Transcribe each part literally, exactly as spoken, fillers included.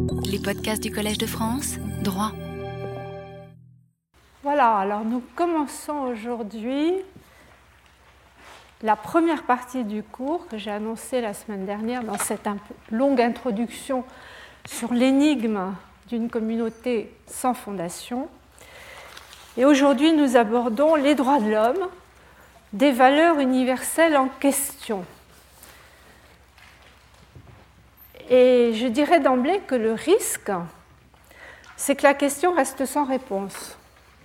Les podcasts du Collège de France, droit. Voilà, alors nous commençons aujourd'hui la première partie du cours que j'ai annoncé la semaine dernière dans cette longue introduction sur l'énigme d'une communauté sans fondation. Et aujourd'hui, nous abordons les droits de l'homme, des valeurs universelles en question. Et je dirais d'emblée que le risque, c'est que la question reste sans réponse.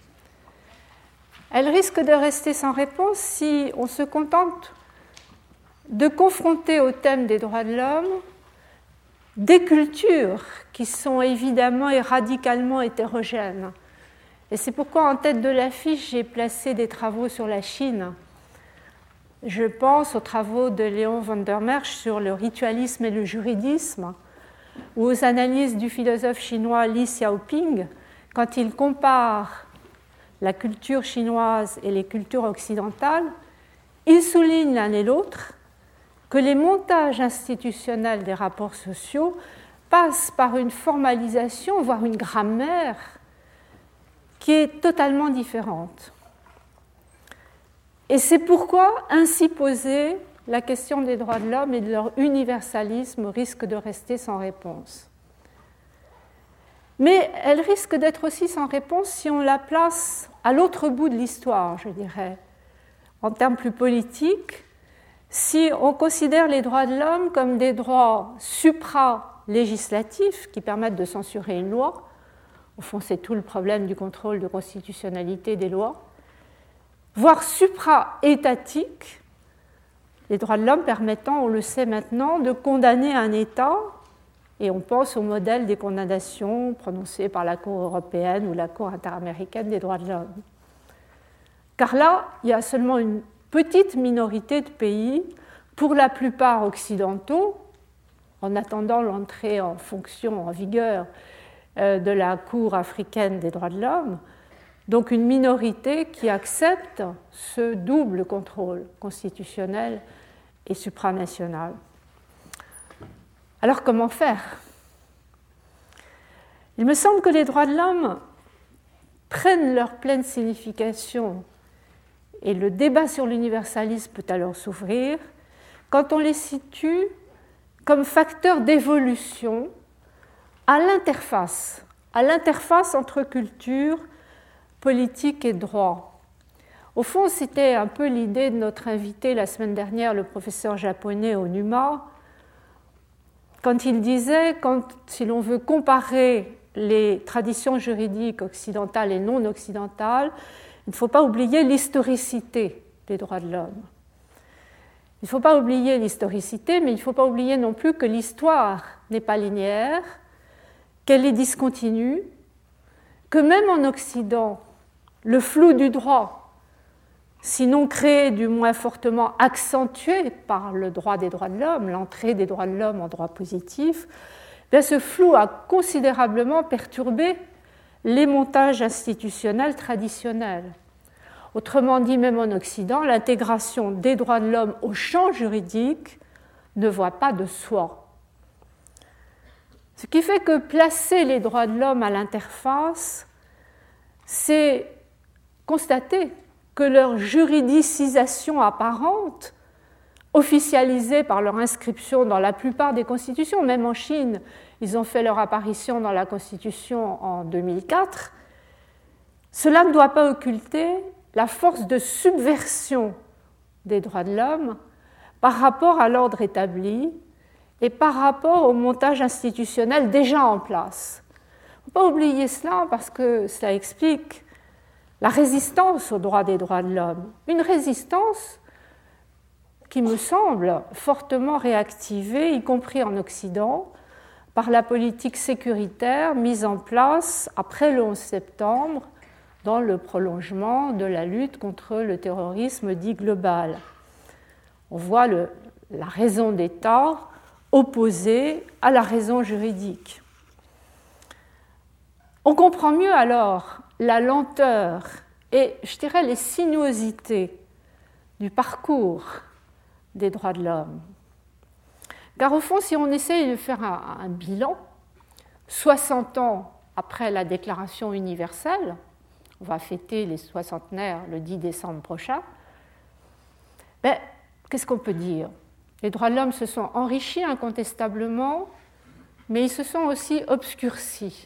Elle risque de rester sans réponse si on se contente de confronter au thème des droits de l'homme des cultures qui sont évidemment et radicalement hétérogènes. Et c'est pourquoi en tête de l'affiche, j'ai placé des travaux sur la Chine. Je pense aux travaux de Léon van der Merch sur le ritualisme et le juridisme, ou aux analyses du philosophe chinois Li Xiaoping, quand il compare la culture chinoise et les cultures occidentales. Il souligne l'un et l'autre que les montages institutionnels des rapports sociaux passent par une formalisation, voire une grammaire, qui est totalement différente. Et c'est pourquoi, ainsi posée, la question des droits de l'homme et de leur universalisme risque de rester sans réponse. Mais elle risque d'être aussi sans réponse si on la place à l'autre bout de l'histoire, je dirais, en termes plus politiques, si on considère les droits de l'homme comme des droits supra-législatifs qui permettent de censurer une loi. Au fond, c'est tout le problème du contrôle de constitutionnalité des lois, voire supra-étatiques, les droits de l'homme permettant, on le sait maintenant, de condamner un État, et on pense au modèle des condamnations prononcées par la Cour européenne ou la Cour interaméricaine des droits de l'homme. Car là, il y a seulement une petite minorité de pays, pour la plupart occidentaux, en attendant l'entrée en fonction, en vigueur, de la Cour africaine des droits de l'homme, donc une minorité qui accepte ce double contrôle constitutionnel et supranational. Alors comment faire ? Il me semble que les droits de l'homme prennent leur pleine signification et le débat sur l'universalisme peut alors s'ouvrir quand on les situe comme facteurs d'évolution à l'interface, à l'interface entre culture, politique et droit. Au fond, c'était un peu l'idée de notre invité la semaine dernière, le professeur japonais Onuma, quand il disait, quand, si l'on veut comparer les traditions juridiques occidentales et non occidentales, il ne faut pas oublier l'historicité des droits de l'homme. Il ne faut pas oublier l'historicité, mais il ne faut pas oublier non plus que l'histoire n'est pas linéaire, qu'elle est discontinue, que même en Occident, le flou du droit, sinon créé, du moins fortement accentué par le droit des droits de l'homme, l'entrée des droits de l'homme en droit positif, bien ce flou a considérablement perturbé les montages institutionnels traditionnels. Autrement dit, même en Occident, l'intégration des droits de l'homme au champ juridique ne voit pas de soi. Ce qui fait que placer les droits de l'homme à l'interface, c'est constater que leur juridicisation apparente, officialisée par leur inscription dans la plupart des constitutions, même en Chine, ils ont fait leur apparition dans la Constitution en deux mille quatre, cela ne doit pas occulter la force de subversion des droits de l'homme par rapport à l'ordre établi et par rapport au montage institutionnel déjà en place. Il ne faut pas oublier cela parce que cela explique la résistance aux droits des droits de l'homme. Une résistance qui me semble fortement réactivée, y compris en Occident, par la politique sécuritaire mise en place après le onze septembre dans le prolongement de la lutte contre le terrorisme dit global. On voit le, la raison d'État opposée à la raison juridique. On comprend mieux alors la lenteur et, je dirais, les sinuosités du parcours des droits de l'homme. Car au fond, si on essaye de faire un, un bilan, soixante ans après la Déclaration universelle, on va fêter les soixantenaires le dix décembre prochain, ben, qu'est-ce qu'on peut dire? Les droits de l'homme se sont enrichis incontestablement, mais ils se sont aussi obscurcis.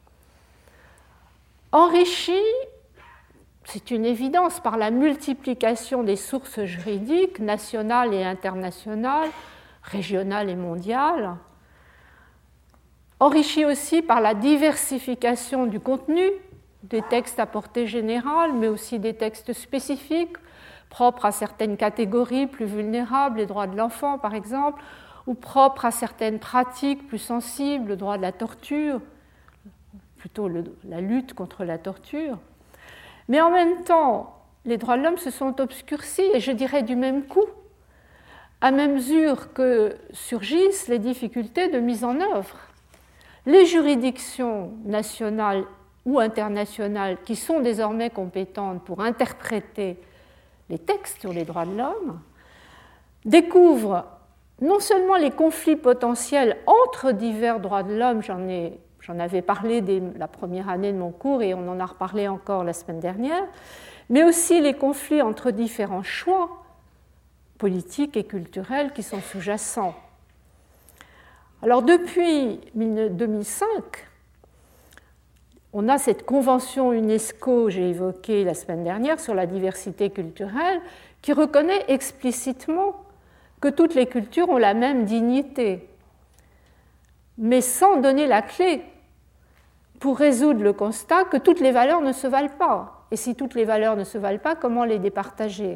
Enrichis, c'est une évidence, par la multiplication des sources juridiques nationales et internationales, régionales et mondiales. Enrichis aussi par la diversification du contenu, des textes à portée générale, mais aussi des textes spécifiques, propres à certaines catégories plus vulnérables, les droits de l'enfant par exemple, ou propres à certaines pratiques plus sensibles, le droit de la torture, plutôt le, la lutte contre la torture. Mais en même temps, les droits de l'homme se sont obscurcis, et je dirais du même coup, à mesure que surgissent les difficultés de mise en œuvre. Les juridictions nationales ou internationales qui sont désormais compétentes pour interpréter les textes sur les droits de l'homme découvrent non seulement les conflits potentiels entre divers droits de l'homme, j'en ai J'en avais parlé dès la première année de mon cours et on en a reparlé encore la semaine dernière, mais aussi les conflits entre différents choix politiques et culturels qui sont sous-jacents. Alors depuis deux mille cinq, on a cette convention UNESCO, j'ai évoqué la semaine dernière, sur la diversité culturelle, qui reconnaît explicitement que toutes les cultures ont la même dignité, mais sans donner la clé pour résoudre le constat que toutes les valeurs ne se valent pas. Et si toutes les valeurs ne se valent pas, comment les départager?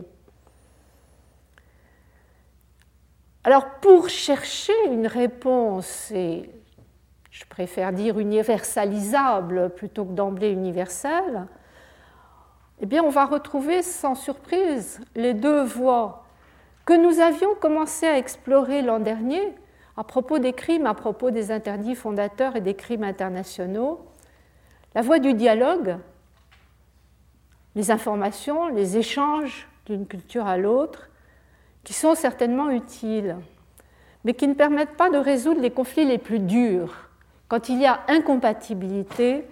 Alors, pour chercher une réponse, et je préfère dire universalisable plutôt que d'emblée universelle, eh bien, on va retrouver sans surprise les deux voies que nous avions commencé à explorer l'an dernier à propos des crimes, à propos des interdits fondateurs et des crimes internationaux. La voie du dialogue, les informations, les échanges d'une culture à l'autre, qui sont certainement utiles, mais qui ne permettent pas de résoudre les conflits les plus durs, quand il y a incompatibilité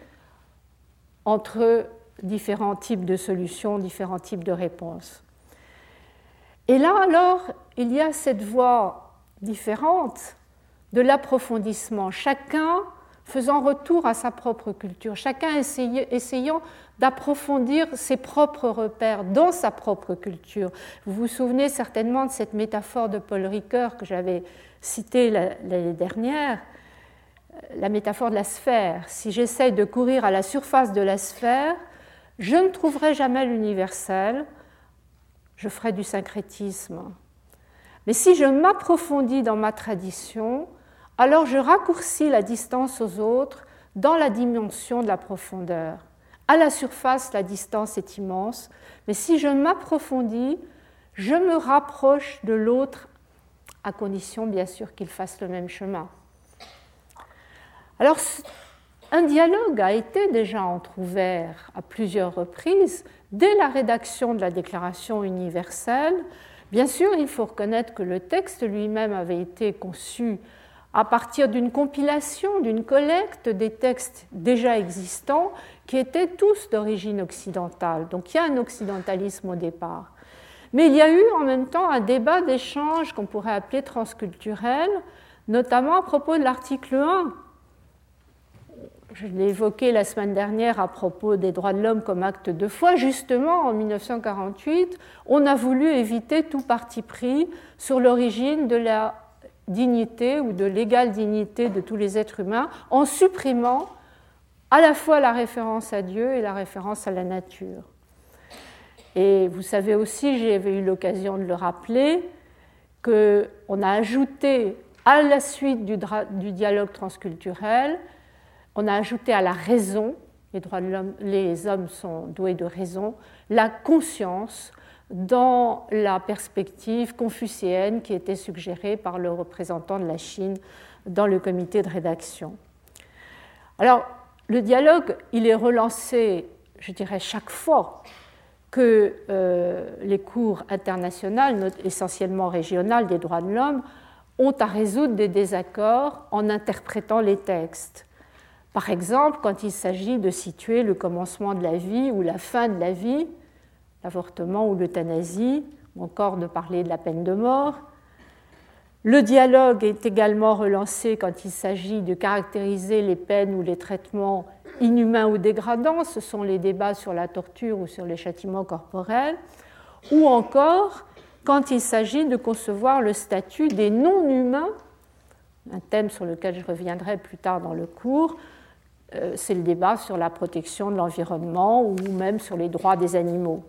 entre différents types de solutions, différents types de réponses. Et là, alors, il y a cette voie différente de l'approfondissement, chacun faisant retour à sa propre culture, chacun essayant d'approfondir ses propres repères dans sa propre culture. Vous vous souvenez certainement de cette métaphore de Paul Ricoeur que j'avais citée l'année dernière, la métaphore de la sphère. Si j'essaye de courir à la surface de la sphère, je ne trouverai jamais l'universel, je ferai du syncrétisme. Mais si je m'approfondis dans ma tradition, alors je raccourcis la distance aux autres dans la dimension de la profondeur. À la surface, la distance est immense, mais si je m'approfondis, je me rapproche de l'autre, à condition bien sûr qu'il fasse le même chemin. Alors, un dialogue a été déjà entrouvert à plusieurs reprises dès la rédaction de la Déclaration universelle. Bien sûr, il faut reconnaître que le texte lui-même avait été conçu à partir d'une compilation, d'une collecte des textes déjà existants qui étaient tous d'origine occidentale. Donc il y a un occidentalisme au départ. Mais il y a eu en même temps un débat d'échange qu'on pourrait appeler transculturel, notamment à propos de l'article un. Je l'ai évoqué la semaine dernière à propos des droits de l'homme comme acte de foi. Justement, en mille neuf cent quarante-huit, on a voulu éviter tout parti pris sur l'origine de la dignité ou de l'égale dignité de tous les êtres humains en supprimant à la fois la référence à Dieu et la référence à la nature. Et vous savez aussi, j'avais eu l'occasion de le rappeler, qu'on a ajouté à la suite du, du dialogue transculturel, on a ajouté à la raison, les droits de l'homme, les hommes sont doués de raison, la conscience dans la perspective confucéenne qui était suggérée par le représentant de la Chine dans le comité de rédaction. Alors, le dialogue, il est relancé, je dirais, chaque fois que euh, les cours internationales, essentiellement régionales des droits de l'homme, ont à résoudre des désaccords en interprétant les textes. Par exemple, quand il s'agit de situer le commencement de la vie ou la fin de la vie, l'avortement ou l'euthanasie, ou encore de parler de la peine de mort. Le dialogue est également relancé quand il s'agit de caractériser les peines ou les traitements inhumains ou dégradants, ce sont les débats sur la torture ou sur les châtiments corporels, ou encore quand il s'agit de concevoir le statut des non-humains, un thème sur lequel je reviendrai plus tard dans le cours, c'est le débat sur la protection de l'environnement ou même sur les droits des animaux.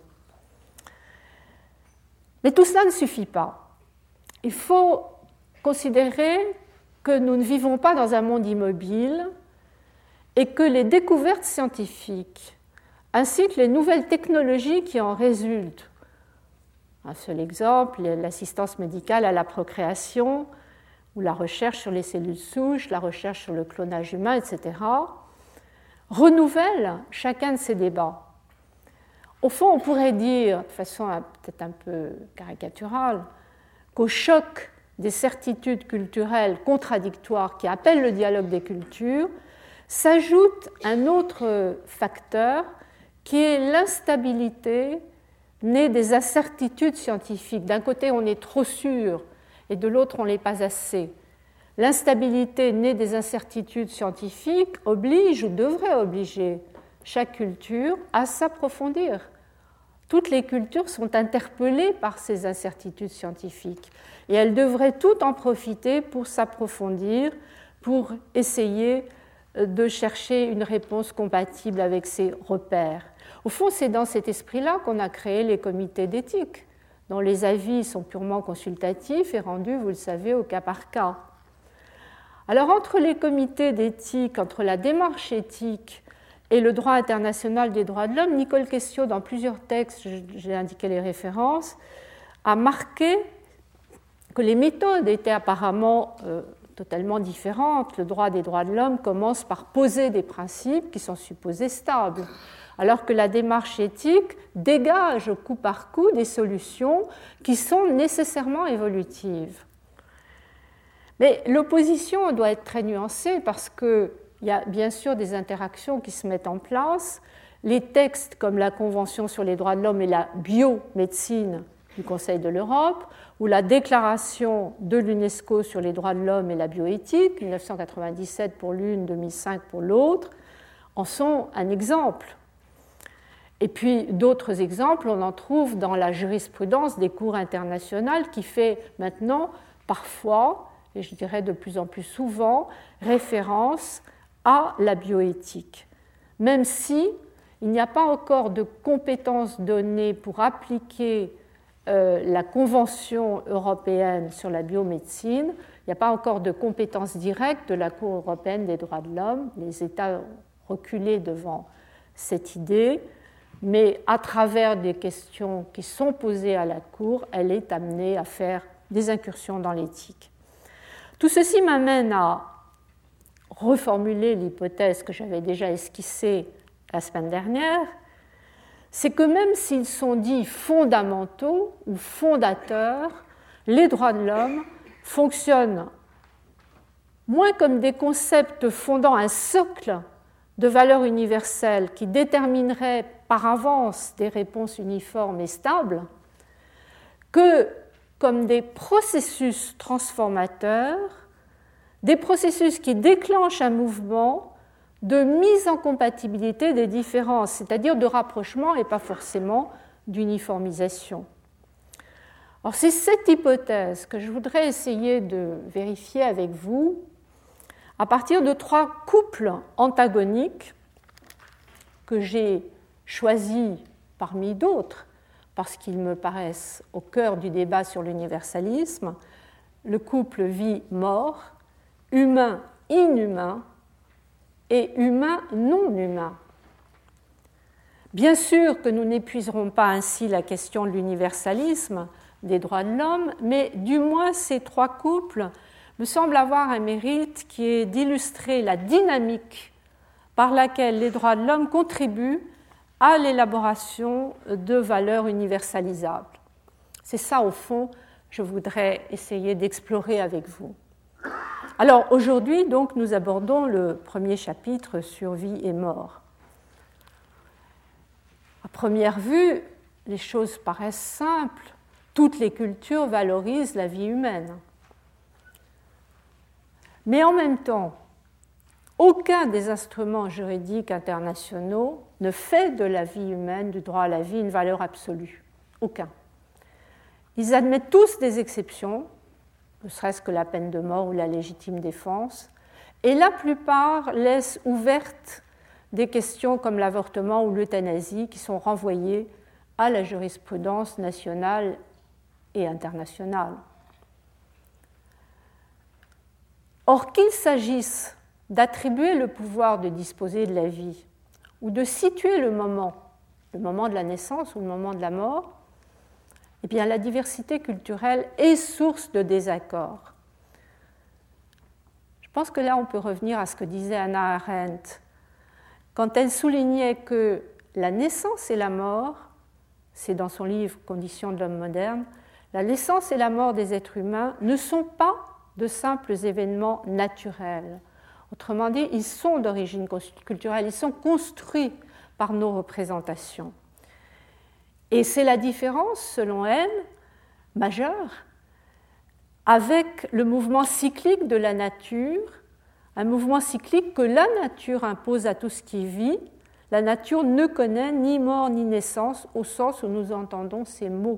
Mais tout cela ne suffit pas. Il faut considérer que nous ne vivons pas dans un monde immobile et que les découvertes scientifiques ainsi que les nouvelles technologies qui en résultent, un seul exemple, l'assistance médicale à la procréation ou la recherche sur les cellules souches, la recherche sur le clonage humain, et cetera, renouvellent chacun de ces débats. Au fond, on pourrait dire, de façon peut-être un peu caricaturale, qu'au choc des certitudes culturelles contradictoires qui appellent le dialogue des cultures, s'ajoute un autre facteur qui est l'instabilité née des incertitudes scientifiques. D'un côté, on est trop sûr et de l'autre, on ne l'est pas assez. L'instabilité née des incertitudes scientifiques oblige ou devrait obliger chaque culture à s'approfondir. Toutes les cultures sont interpellées par ces incertitudes scientifiques et elles devraient toutes en profiter pour s'approfondir, pour essayer de chercher une réponse compatible avec ces repères. Au fond, c'est dans cet esprit-là qu'on a créé les comités d'éthique, dont les avis sont purement consultatifs et rendus, vous le savez, au cas par cas. Alors, entre les comités d'éthique, entre la démarche éthique et le droit international des droits de l'homme, Nicole Questiot, dans plusieurs textes, j'ai indiqué les références, a marqué que les méthodes étaient apparemment euh, totalement différentes. Le droit des droits de l'homme commence par poser des principes qui sont supposés stables, alors que la démarche éthique dégage au coup par coup des solutions qui sont nécessairement évolutives. Mais l'opposition doit être très nuancée parce qu'il y a bien sûr des interactions qui se mettent en place. Les textes comme la Convention sur les droits de l'homme et la biomédecine du Conseil de l'Europe ou la Déclaration de l'UNESCO sur les droits de l'homme et la bioéthique, mille neuf cent quatre-vingt-dix-sept pour l'une, deux mille cinq pour l'autre, en sont un exemple. Et puis d'autres exemples, on en trouve dans la jurisprudence des cours internationales qui fait maintenant parfois, et je dirais de plus en plus souvent, référence à la bioéthique. Même si il n'y a pas encore de compétences données pour appliquer euh, la Convention européenne sur la biomédecine, il n'y a pas encore de compétences directes de la Cour européenne des droits de l'homme. Les États ont reculé devant cette idée, mais à travers des questions qui sont posées à la Cour, elle est amenée à faire des incursions dans l'éthique. Tout ceci m'amène à reformuler l'hypothèse que j'avais déjà esquissée la semaine dernière, c'est que même s'ils sont dits fondamentaux ou fondateurs, les droits de l'homme fonctionnent moins comme des concepts fondant un socle de valeurs universelles qui détermineraient par avance des réponses uniformes et stables, que comme des processus transformateurs, des processus qui déclenchent un mouvement de mise en compatibilité des différences, c'est-à-dire de rapprochement et pas forcément d'uniformisation. Alors, c'est cette hypothèse que je voudrais essayer de vérifier avec vous à partir de trois couples antagoniques que j'ai choisis parmi d'autres parce qu'ils me paraissent au cœur du débat sur l'universalisme, le couple vie-mort, humain-inhumain et humain-non-humain. Bien sûr que nous n'épuiserons pas ainsi la question de l'universalisme des droits de l'homme, mais du moins ces trois couples me semblent avoir un mérite qui est d'illustrer la dynamique par laquelle les droits de l'homme contribuent à l'élaboration de valeurs universalisables. C'est ça, au fond, je voudrais essayer d'explorer avec vous. Alors aujourd'hui, donc, nous abordons le premier chapitre sur vie et mort. À première vue, les choses paraissent simples. Toutes les cultures valorisent la vie humaine. Mais en même temps, aucun des instruments juridiques internationaux ne fait de la vie humaine, du droit à la vie, une valeur absolue. Aucun. Ils admettent tous des exceptions, ne serait-ce que la peine de mort ou la légitime défense, et la plupart laissent ouvertes des questions comme l'avortement ou l'euthanasie qui sont renvoyées à la jurisprudence nationale et internationale. Or, qu'il s'agisse d'attribuer le pouvoir de disposer de la vie ou de situer le moment, le moment de la naissance ou le moment de la mort, eh bien, la diversité culturelle est source de désaccords. Je pense que là, on peut revenir à ce que disait Hannah Arendt quand elle soulignait que la naissance et la mort, c'est dans son livre « Conditions de l'homme moderne », la naissance et la mort des êtres humains ne sont pas de simples événements naturels. Autrement dit, ils sont d'origine culturelle, ils sont construits par nos représentations. Et c'est la différence, selon elle, majeure, avec le mouvement cyclique de la nature, un mouvement cyclique que la nature impose à tout ce qui vit. La nature ne connaît ni mort ni naissance au sens où nous entendons ces mots.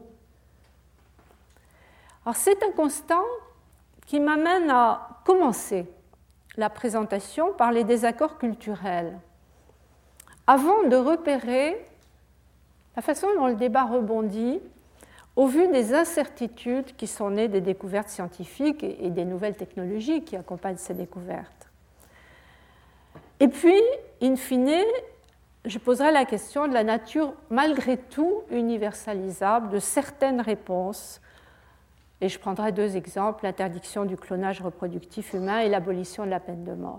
Alors c'est un constat qui m'amène à commencer la présentation par les désaccords culturels, avant de repérer la façon dont le débat rebondit au vu des incertitudes qui sont nées des découvertes scientifiques et des nouvelles technologies qui accompagnent ces découvertes. Et puis, in fine, je poserai la question de la nature malgré tout universalisable de certaines réponses. Et je prendrai deux exemples, l'interdiction du clonage reproductif humain et l'abolition de la peine de mort.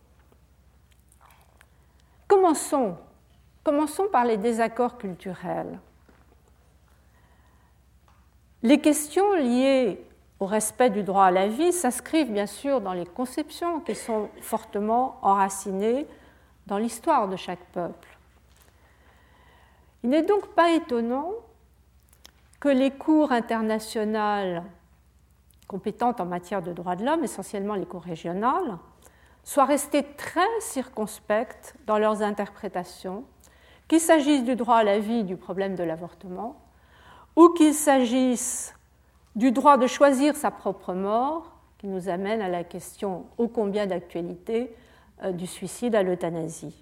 Commençons, commençons par les désaccords culturels. Les questions liées au respect du droit à la vie s'inscrivent bien sûr dans les conceptions qui sont fortement enracinées dans l'histoire de chaque peuple. Il n'est donc pas étonnant que les cours internationales compétentes en matière de droits de l'homme, essentiellement les cours régionales, soient restées très circonspectes dans leurs interprétations, qu'il s'agisse du droit à la vie, du problème de l'avortement, ou qu'il s'agisse du droit de choisir sa propre mort, qui nous amène à la question ô combien d'actualité euh, du suicide à l'euthanasie.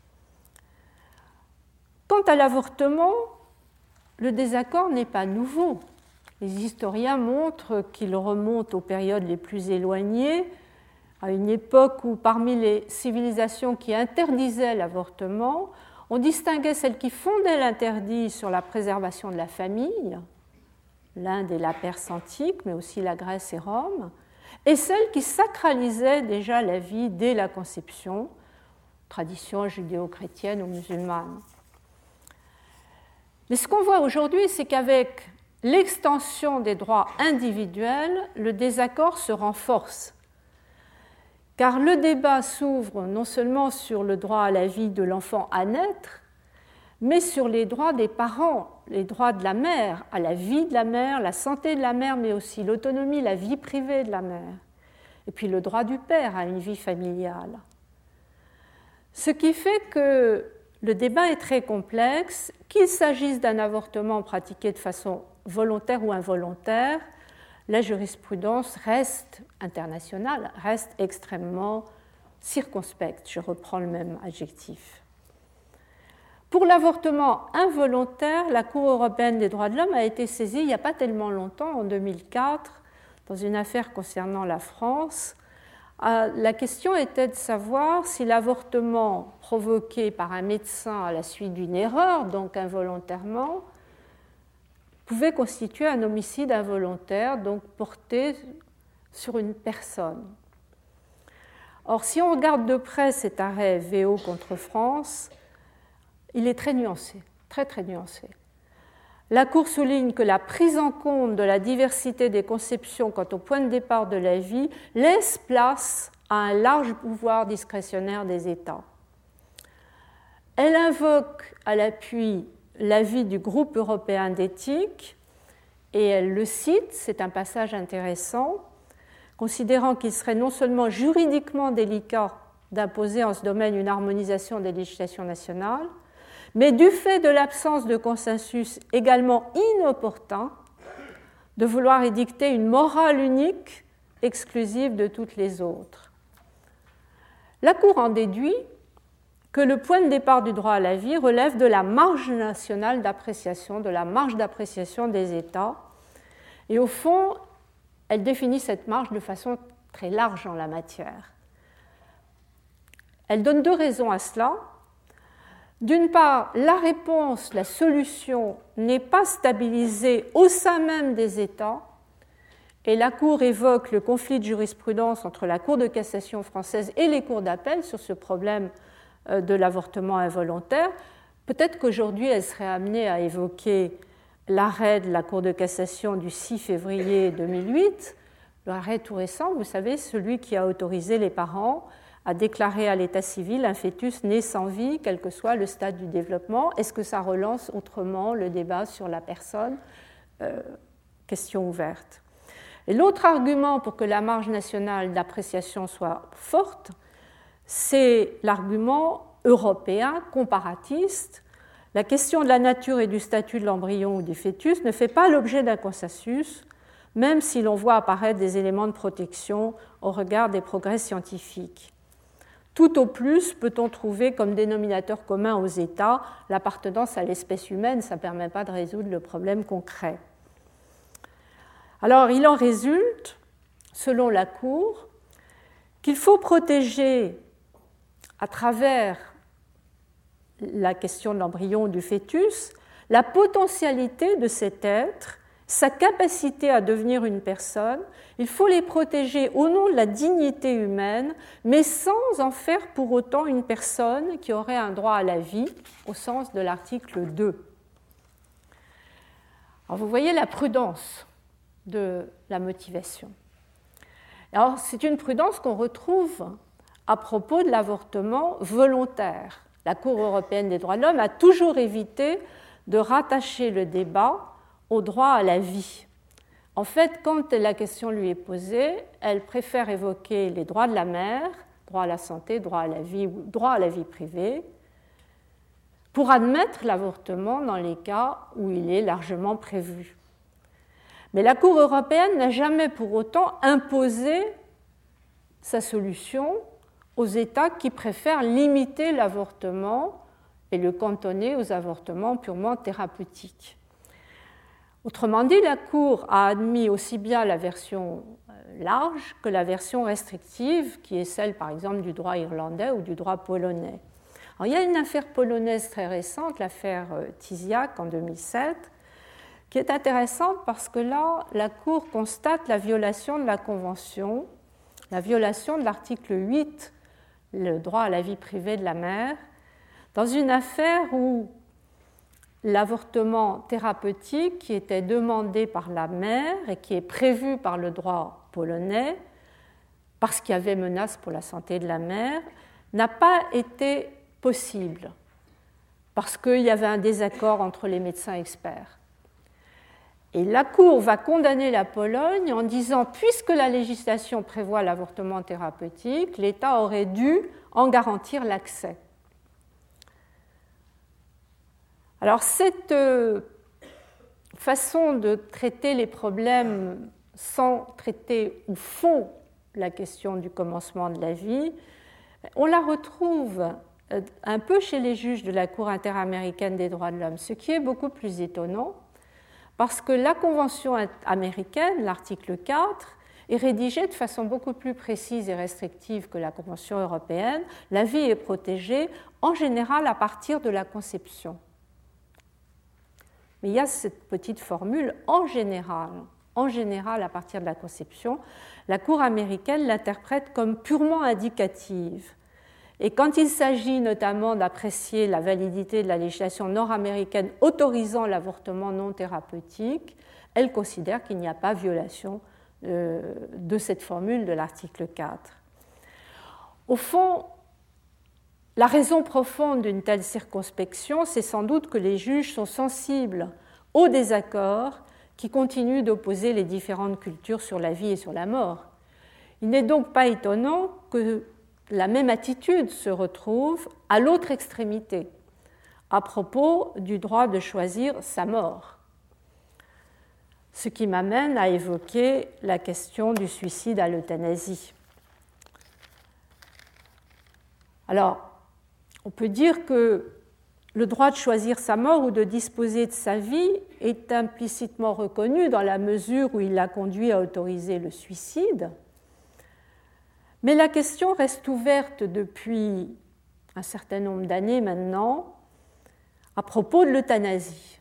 Quant à l'avortement, le désaccord n'est pas nouveau. Les historiens montrent qu'il remonte aux périodes les plus éloignées, à une époque où, parmi les civilisations qui interdisaient l'avortement, on distinguait celles qui fondaient l'interdit sur la préservation de la famille, l'Inde et la Perse antique, mais aussi la Grèce et Rome, et celles qui sacralisaient déjà la vie dès la conception, tradition judéo-chrétienne ou musulmane. Mais ce qu'on voit aujourd'hui, c'est qu'avec l'extension des droits individuels, le désaccord se renforce. Car le débat s'ouvre non seulement sur le droit à la vie de l'enfant à naître, mais sur les droits des parents, les droits de la mère, à la vie de la mère, la santé de la mère, mais aussi l'autonomie, la vie privée de la mère. Et puis le droit du père à une vie familiale. Ce qui fait que le débat est très complexe, qu'il s'agisse d'un avortement pratiqué de façon volontaire ou involontaire, la jurisprudence reste internationale, reste extrêmement circonspecte. Je reprends le même adjectif. Pour l'avortement involontaire, la Cour européenne des droits de l'homme a été saisie il n'y a pas tellement longtemps, en deux mille quatre, dans une affaire concernant la France. La question était de savoir si l'avortement provoqué par un médecin à la suite d'une erreur, donc involontairement, pouvait constituer un homicide involontaire, donc porté sur une personne. Or, si on regarde de près cet arrêt V O contre France, il est très nuancé, très très nuancé. la Cour souligne que la prise en compte de la diversité des conceptions quant au point de départ de la vie laisse place à un large pouvoir discrétionnaire des États. Elle invoque à l'appui l'avis du groupe européen d'éthique et elle le cite, c'est un passage intéressant, considérant qu'il serait non seulement juridiquement délicat d'imposer en ce domaine une harmonisation des législations nationales, mais du fait de l'absence de consensus également inopportun de vouloir édicter une morale unique exclusive de toutes les autres. La Cour en déduit que le point de départ du droit à la vie relève de la marge nationale d'appréciation, de la marge d'appréciation des États. Et au fond, elle définit cette marge de façon très large en la matière. Elle donne deux raisons à cela. D'une part, la réponse, la solution n'est pas stabilisée au sein même des États, et la Cour évoque le conflit de jurisprudence entre la Cour de cassation française et les cours d'appel sur ce problème de l'avortement involontaire. Peut-être qu'aujourd'hui, elle serait amenée à évoquer l'arrêt de la Cour de cassation du six février deux mille huit, l'arrêt tout récent, vous savez, celui qui a autorisé les parents à déclarer à l'état civil un fœtus né sans vie, quel que soit le stade du développement. Est-ce que ça relance autrement le débat sur la personne ? euh, Question ouverte. Et l'autre argument pour que la marge nationale d'appréciation soit forte, c'est l'argument européen comparatiste. La question de la nature et du statut de l'embryon ou du fœtus ne fait pas l'objet d'un consensus, même si l'on voit apparaître des éléments de protection au regard des progrès scientifiques. Tout au plus peut-on trouver comme dénominateur commun aux États l'appartenance à l'espèce humaine, ça ne permet pas de résoudre le problème concret. Alors il en résulte, selon la Cour, qu'il faut protéger à travers la question de l'embryon ou du fœtus, la potentialité de cet être, sa capacité à devenir une personne. Il faut les protéger au nom de la dignité humaine, mais sans en faire pour autant une personne qui aurait un droit à la vie, au sens de l'article deux. Alors vous voyez la prudence de la motivation. Alors c'est une prudence qu'on retrouve à propos de l'avortement volontaire. La Cour européenne des droits de l'homme a toujours évité de rattacher le débat au droit à la vie. En fait, quand la question lui est posée, elle préfère évoquer les droits de la mère, droit à la santé, droit à la vie ou droit à la vie privée, pour admettre l'avortement dans les cas où il est largement prévu. Mais la Cour européenne n'a jamais pour autant imposé sa solution aux États qui préfèrent limiter l'avortement et le cantonner aux avortements purement thérapeutiques. Autrement dit, la Cour a admis aussi bien la version large que la version restrictive, qui est celle, par exemple, du droit irlandais ou du droit polonais. Alors, il y a une affaire polonaise très récente, l'affaire Tiziak en deux mille sept, qui est intéressante parce que là, la Cour constate la violation de la Convention, la violation de l'article huit, le droit à la vie privée de la mère, dans une affaire où l'avortement thérapeutique qui était demandé par la mère et qui est prévu par le droit polonais, parce qu'il y avait menace pour la santé de la mère, n'a pas été possible, parce qu'il y avait un désaccord entre les médecins experts. Et la Cour va condamner la Pologne en disant, puisque la législation prévoit l'avortement thérapeutique, l'État aurait dû en garantir l'accès. Alors cette façon de traiter les problèmes sans traiter au fond la question du commencement de la vie, on la retrouve un peu chez les juges de la Cour interaméricaine des droits de l'homme, ce qui est beaucoup plus étonnant, parce que la Convention américaine, l'article quatre, est rédigée de façon beaucoup plus précise et restrictive que la Convention européenne. La vie est protégée en général à partir de la conception. Mais il y a cette petite formule en général, en général à partir de la conception. La Cour américaine l'interprète comme purement indicative. Et quand il s'agit notamment d'apprécier la validité de la législation nord-américaine autorisant l'avortement non thérapeutique, elle considère qu'il n'y a pas violation euh, de cette formule de l'article quatre. Au fond, la raison profonde d'une telle circonspection, c'est sans doute que les juges sont sensibles aux désaccords qui continuent d'opposer les différentes cultures sur la vie et sur la mort. Il n'est donc pas étonnant que la même attitude se retrouve à l'autre extrémité, à propos du droit de choisir sa mort. Ce qui m'amène à évoquer la question du suicide à l'euthanasie. Alors, on peut dire que le droit de choisir sa mort ou de disposer de sa vie est implicitement reconnu dans la mesure où il l'a conduit à autoriser le suicide. Mais la question reste ouverte depuis un certain nombre d'années maintenant à propos de l'euthanasie.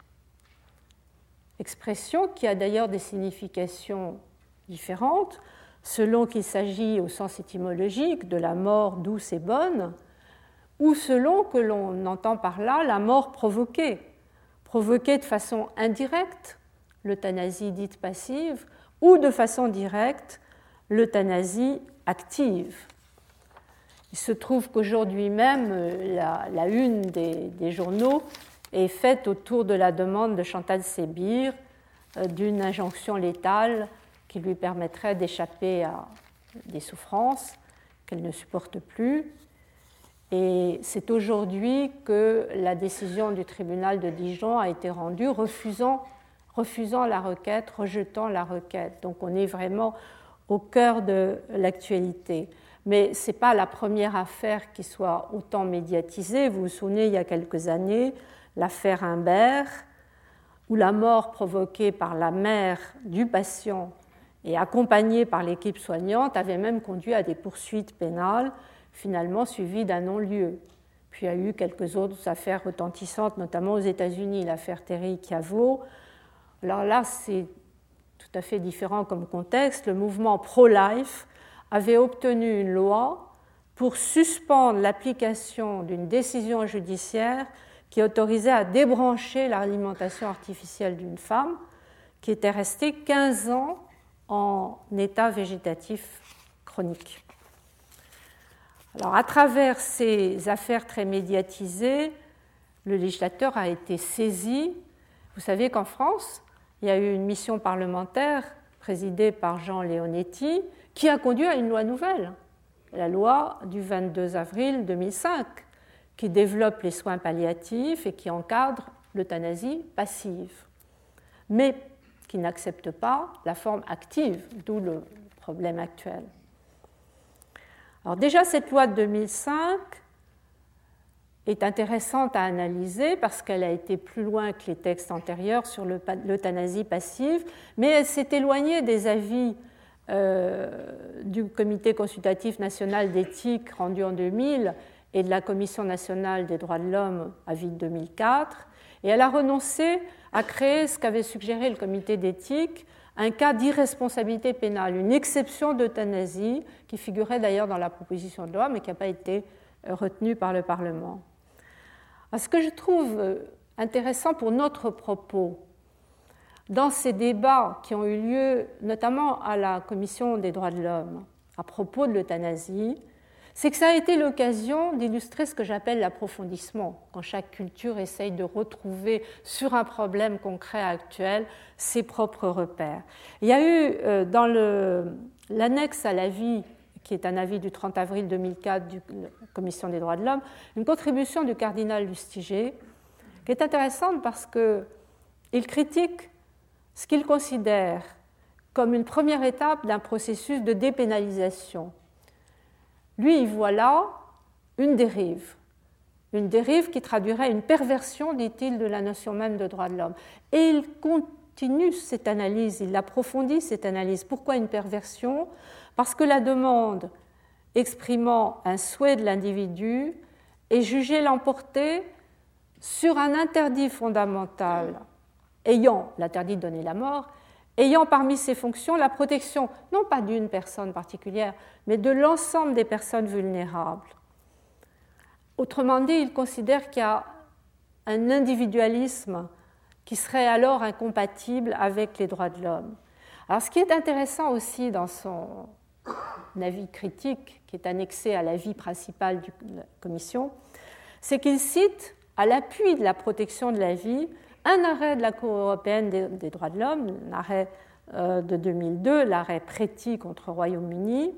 Expression qui a d'ailleurs des significations différentes selon qu'il s'agit au sens étymologique de la mort douce et bonne ou selon que l'on entend par là la mort provoquée, provoquée de façon indirecte, l'euthanasie dite passive, ou de façon directe, l'euthanasie active. Il se trouve qu'aujourd'hui même, la, la une des, des journaux est faite autour de la demande de Chantal Sébir euh, d'une injonction létale qui lui permettrait d'échapper à des souffrances qu'elle ne supporte plus. Et c'est aujourd'hui que la décision du tribunal de Dijon a été rendue refusant, refusant la requête, rejetant la requête. Donc on est vraiment au cœur de l'actualité. Mais ce n'est pas la première affaire qui soit autant médiatisée. Vous vous souvenez, il y a quelques années, l'affaire Imbert, où la mort provoquée par la mère du patient et accompagnée par l'équipe soignante avait même conduit à des poursuites pénales, finalement suivies d'un non-lieu. Puis il y a eu quelques autres affaires retentissantes, notamment aux États-Unis, l'affaire Terry Chiavo. Alors là, c'est tout à fait différent comme contexte. Le mouvement pro-life avait obtenu une loi pour suspendre l'application d'une décision judiciaire qui autorisait à débrancher l'alimentation artificielle d'une femme qui était restée quinze ans en état végétatif chronique. Alors, à travers ces affaires très médiatisées, le législateur a été saisi. Vous savez qu'en France, il y a eu une mission parlementaire présidée par Jean Leonetti qui a conduit à une loi nouvelle, la loi du vingt-deux avril deux mille cinq, qui développe les soins palliatifs et qui encadre l'euthanasie passive, mais qui n'accepte pas la forme active, d'où le problème actuel. Alors déjà, cette loi de deux mille cinq est intéressante à analyser parce qu'elle a été plus loin que les textes antérieurs sur l'euthanasie passive, mais elle s'est éloignée des avis euh, du Comité consultatif national d'éthique rendu en deux mille et de la Commission nationale des droits de l'homme, avis de deux mille quatre, et elle a renoncé à créer ce qu'avait suggéré le Comité d'éthique, un cas d'irresponsabilité pénale, une exception d'euthanasie qui figurait d'ailleurs dans la proposition de loi mais qui n'a pas été retenue par le Parlement. Alors, ce que je trouve intéressant pour notre propos, dans ces débats qui ont eu lieu notamment à la Commission des droits de l'homme à propos de l'euthanasie, c'est que ça a été l'occasion d'illustrer ce que j'appelle l'approfondissement, quand chaque culture essaye de retrouver sur un problème concret actuel ses propres repères. Il y a eu dans le, l'annexe à l'avis, qui est un avis du trente avril deux mille quatre de la Commission des droits de l'homme, une contribution du cardinal Lustiger, qui est intéressante parce qu'il critique ce qu'il considère comme une première étape d'un processus de dépénalisation. Lui, il voit là une dérive, une dérive qui traduirait une perversion, dit-il, de la notion même de droit de l'homme. Et il continue cette analyse, il approfondit cette analyse. Pourquoi une perversion ? Parce que la demande exprimant un souhait de l'individu est jugée l'emporter sur un interdit fondamental, ayant l'interdit de donner la mort, ayant parmi ses fonctions la protection, non pas d'une personne particulière, mais de l'ensemble des personnes vulnérables. Autrement dit, il considère qu'il y a un individualisme qui serait alors incompatible avec les droits de l'homme. Alors, ce qui est intéressant aussi dans son avis critique, qui est annexé à l'avis principal de la Commission, c'est qu'il cite, à l'appui de la protection de la vie, un arrêt de la Cour européenne des, des droits de l'homme, un arrêt euh, de deux mille deux, l'arrêt Preti contre le Royaume-Uni,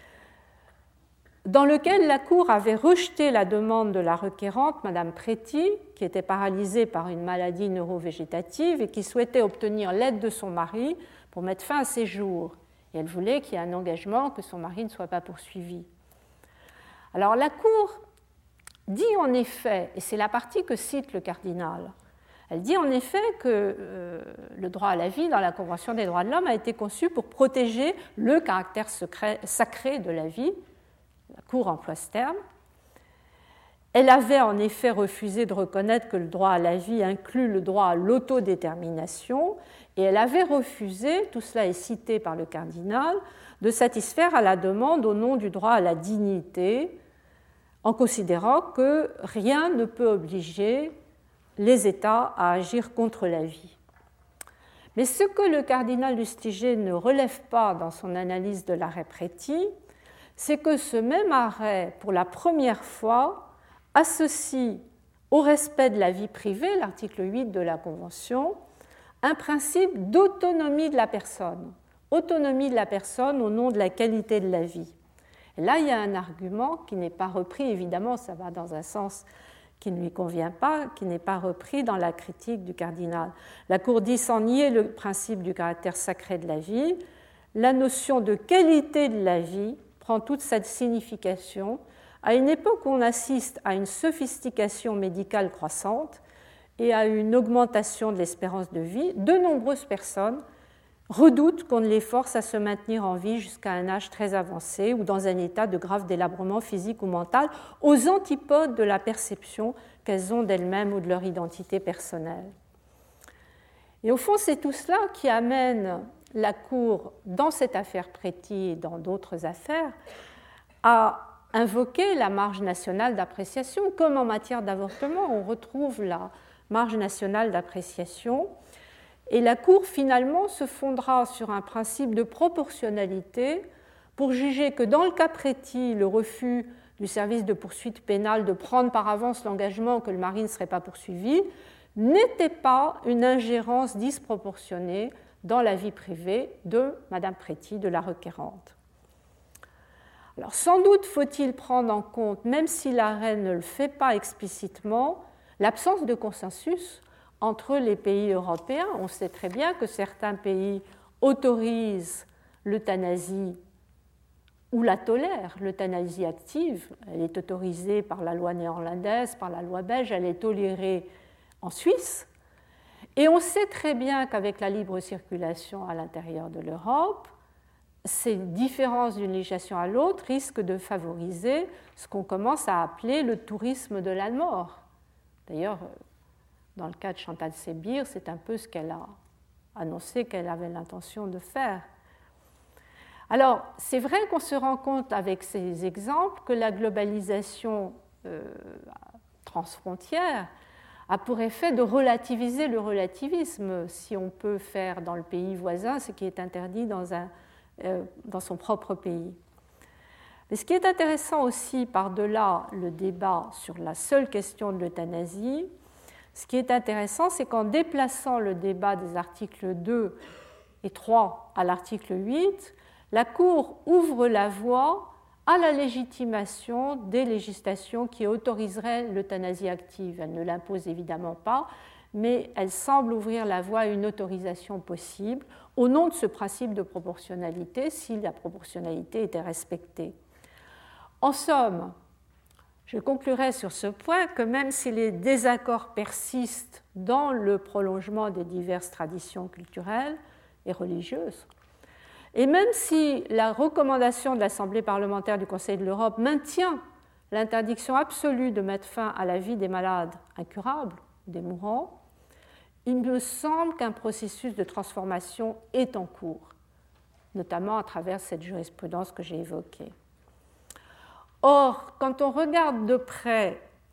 dans lequel la Cour avait rejeté la demande de la requérante, Madame Preti, qui était paralysée par une maladie neurovégétative et qui souhaitait obtenir l'aide de son mari pour mettre fin à ses jours. Et elle voulait qu'il y ait un engagement, que son mari ne soit pas poursuivi. Alors la Cour dit en effet, et c'est la partie que cite le cardinal, elle dit en effet que euh, le droit à la vie dans la Convention des droits de l'homme a été conçu pour protéger le caractère secret, sacré de la vie. La Cour emploie ce terme. Elle avait en effet refusé de reconnaître que le droit à la vie inclut le droit à l'autodétermination et elle avait refusé, tout cela est cité par le cardinal, de satisfaire à la demande au nom du droit à la dignité en considérant que rien ne peut obliger les États à agir contre la vie. Mais ce que le cardinal Lustiger ne relève pas dans son analyse de l'arrêt Preti, c'est que ce même arrêt, pour la première fois, associe au respect de la vie privée, l'article huit de la Convention, un principe d'autonomie de la personne, autonomie de la personne au nom de la qualité de la vie. Et là, il y a un argument qui n'est pas repris, évidemment, ça va dans un sens qui ne lui convient pas, qui n'est pas repris dans la critique du cardinal. La Cour dit, sans nier le principe du caractère sacré de la vie, la notion de qualité de la vie prend toute cette signification à une époque où on assiste à une sophistication médicale croissante et à une augmentation de l'espérance de vie. De nombreuses personnes redoutent qu'on ne les force à se maintenir en vie jusqu'à un âge très avancé ou dans un état de grave délabrement physique ou mental, aux antipodes de la perception qu'elles ont d'elles-mêmes ou de leur identité personnelle. Et au fond, c'est tout cela qui amène la Cour, dans cette affaire Preti et dans d'autres affaires, à invoquer la marge nationale d'appréciation. Comme en matière d'avortement, on retrouve la marge nationale d'appréciation. Et la Cour, finalement, se fondera sur un principe de proportionnalité pour juger que dans le cas Preti, le refus du service de poursuite pénale de prendre par avance l'engagement que le mari ne serait pas poursuivi n'était pas une ingérence disproportionnée dans la vie privée de Madame Preti, de la requérante. Alors, sans doute faut-il prendre en compte, même si l'arrêt ne le fait pas explicitement, l'absence de consensus entre les pays européens. On sait très bien que certains pays autorisent l'euthanasie ou la tolèrent, l'euthanasie active. Elle est autorisée par la loi néerlandaise, par la loi belge, elle est tolérée en Suisse. Et on sait très bien qu'avec la libre circulation à l'intérieur de l'Europe, ces différences d'une législation à l'autre risquent de favoriser ce qu'on commence à appeler le tourisme de la mort. D'ailleurs, dans le cas de Chantal Sébir, c'est un peu ce qu'elle a annoncé qu'elle avait l'intention de faire. Alors, c'est vrai qu'on se rend compte avec ces exemples que la globalisation euh, transfrontière a pour effet de relativiser le relativisme, si on peut faire dans le pays voisin ce qui est interdit dans, un, euh, dans son propre pays. Mais ce qui est intéressant aussi, par-delà le débat sur la seule question de l'euthanasie, ce qui est intéressant, c'est qu'en déplaçant le débat des articles deux et trois à l'article huit, la Cour ouvre la voie à la légitimation des législations qui autoriseraient l'euthanasie active. Elle ne l'impose évidemment pas, mais elle semble ouvrir la voie à une autorisation possible au nom de ce principe de proportionnalité, si la proportionnalité était respectée. En somme, je conclurai sur ce point que même si les désaccords persistent dans le prolongement des diverses traditions culturelles et religieuses, et même si la recommandation de l'Assemblée parlementaire du Conseil de l'Europe maintient l'interdiction absolue de mettre fin à la vie des malades incurables, des mourants, il me semble qu'un processus de transformation est en cours, notamment à travers cette jurisprudence que j'ai évoquée. Or, quand on regarde de près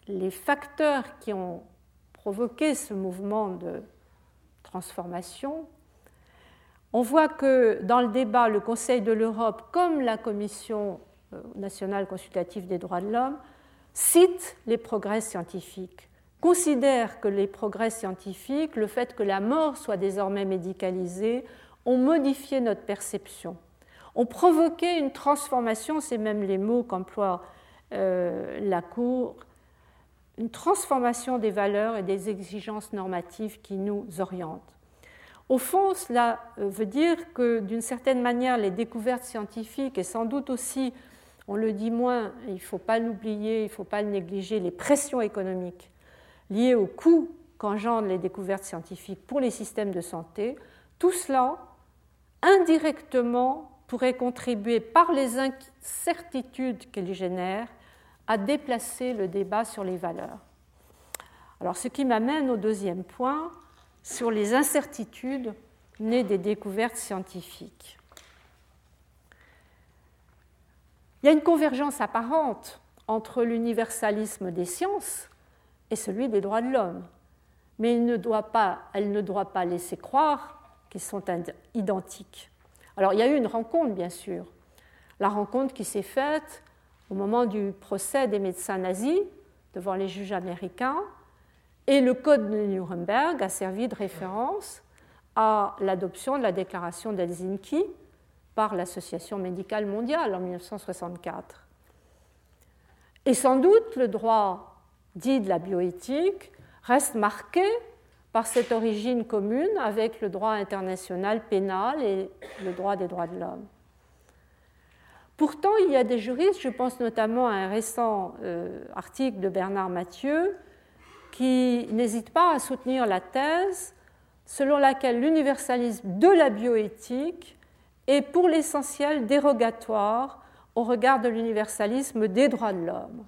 les facteurs qui ont provoqué ce mouvement de transformation, on voit que dans le débat, le Conseil de l'Europe, comme la Commission nationale consultative des droits de l'homme, citent les progrès scientifiques, considèrent que les progrès scientifiques, le fait que la mort soit désormais médicalisée, ont modifié notre perception, ont provoqué une transformation, c'est même les mots qu'emploie euh, la Cour, une transformation des valeurs et des exigences normatives qui nous orientent. Au fond, cela veut dire que, d'une certaine manière, les découvertes scientifiques, et sans doute aussi, on le dit moins, il ne faut pas l'oublier, il ne faut pas le négliger, les pressions économiques liées au coût qu'engendrent les découvertes scientifiques pour les systèmes de santé, tout cela, indirectement, pourrait contribuer, par les incertitudes qu'elles génèrent, à déplacer le débat sur les valeurs. Alors, ce qui m'amène au deuxième point, sur les incertitudes nées des découvertes scientifiques. Il y a une convergence apparente entre l'universalisme des sciences et celui des droits de l'homme, mais il ne doit pas, elle ne doit pas laisser croire qu'ils sont identiques. Alors, il y a eu une rencontre, bien sûr, la rencontre qui s'est faite au moment du procès des médecins nazis devant les juges américains, et le Code de Nuremberg a servi de référence à l'adoption de la déclaration d'Helsinki par l'Association médicale mondiale en mille neuf cent soixante-quatre. Et sans doute, le droit dit de la bioéthique reste marqué par cette origine commune avec le droit international pénal et le droit des droits de l'homme. Pourtant, il y a des juristes, je pense notamment à un récent euh, article de Bernard Mathieu, qui n'hésite pas à soutenir la thèse selon laquelle l'universalisme de la bioéthique est pour l'essentiel dérogatoire au regard de l'universalisme des droits de l'homme.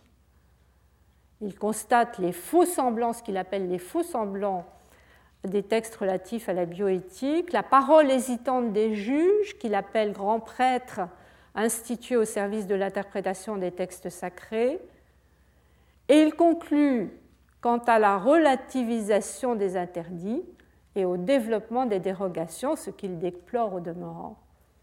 Il constate les faux semblants, ce qu'il appelle les faux semblants des textes relatifs à la bioéthique, la parole hésitante des juges, qu'il appelle grands prêtres institués au service de l'interprétation des textes sacrés, et il conclut quant à la relativisation des interdits et au développement des dérogations, ce qu'il déplore au demeurant.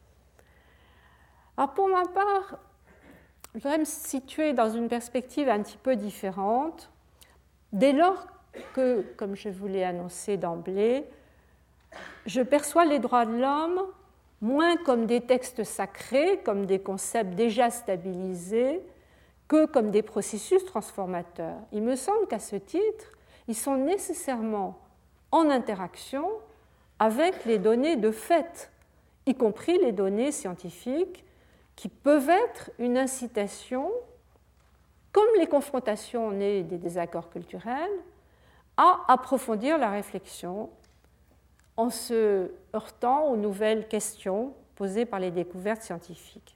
Alors pour ma part, je voudrais me situer dans une perspective un petit peu différente, dès lors que, comme je vous l'ai annoncé d'emblée, je perçois les droits de l'homme moins comme des textes sacrés, comme des concepts déjà stabilisés, que comme des processus transformateurs. Il me semble qu'à ce titre, ils sont nécessairement en interaction avec les données de fait, y compris les données scientifiques, qui peuvent être une incitation, comme les confrontations nées des désaccords culturels, à approfondir la réflexion en se heurtant aux nouvelles questions posées par les découvertes scientifiques.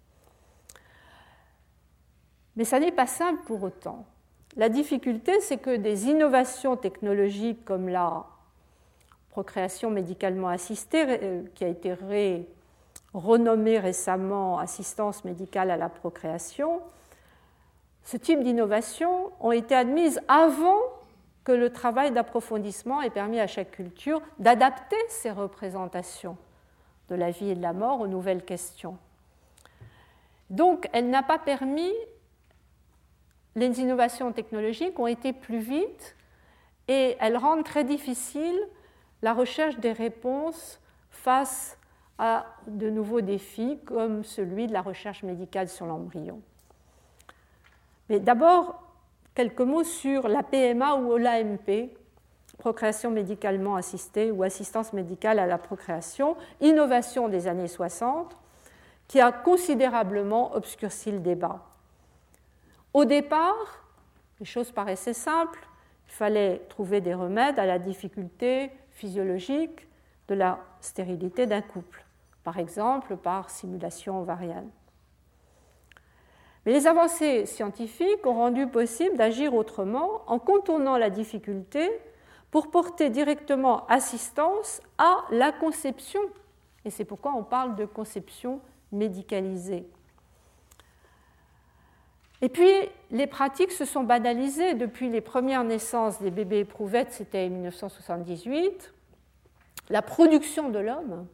Mais ça n'est pas simple pour autant. La difficulté, c'est que des innovations technologiques comme la procréation médicalement assistée, qui a été ré, renommée récemment assistance médicale à la procréation, ce type d'innovations ont été admises avant que le travail d'approfondissement ait permis à chaque culture d'adapter ses représentations de la vie et de la mort aux nouvelles questions. Donc, elle n'a pas permis, les innovations technologiques ont été plus vite et elles rendent très difficile la recherche des réponses face à de nouveaux défis comme celui de la recherche médicale sur l'embryon. Mais d'abord, quelques mots sur l'A P M A ou l'A M P, procréation médicalement assistée ou assistance médicale à la procréation, innovation des années soixante, qui a considérablement obscurci le débat. Au départ, les choses paraissaient simples, il fallait trouver des remèdes à la difficulté physiologique de la stérilité d'un couple, par exemple par simulation ovarienne. Mais les avancées scientifiques ont rendu possible d'agir autrement en contournant la difficulté pour porter directement assistance à la conception. Et c'est pourquoi on parle de conception médicalisée. Et puis, les pratiques se sont banalisées depuis les premières naissances des bébés éprouvettes, c'était en mille neuf cent soixante-dix-huit. La production de l'homme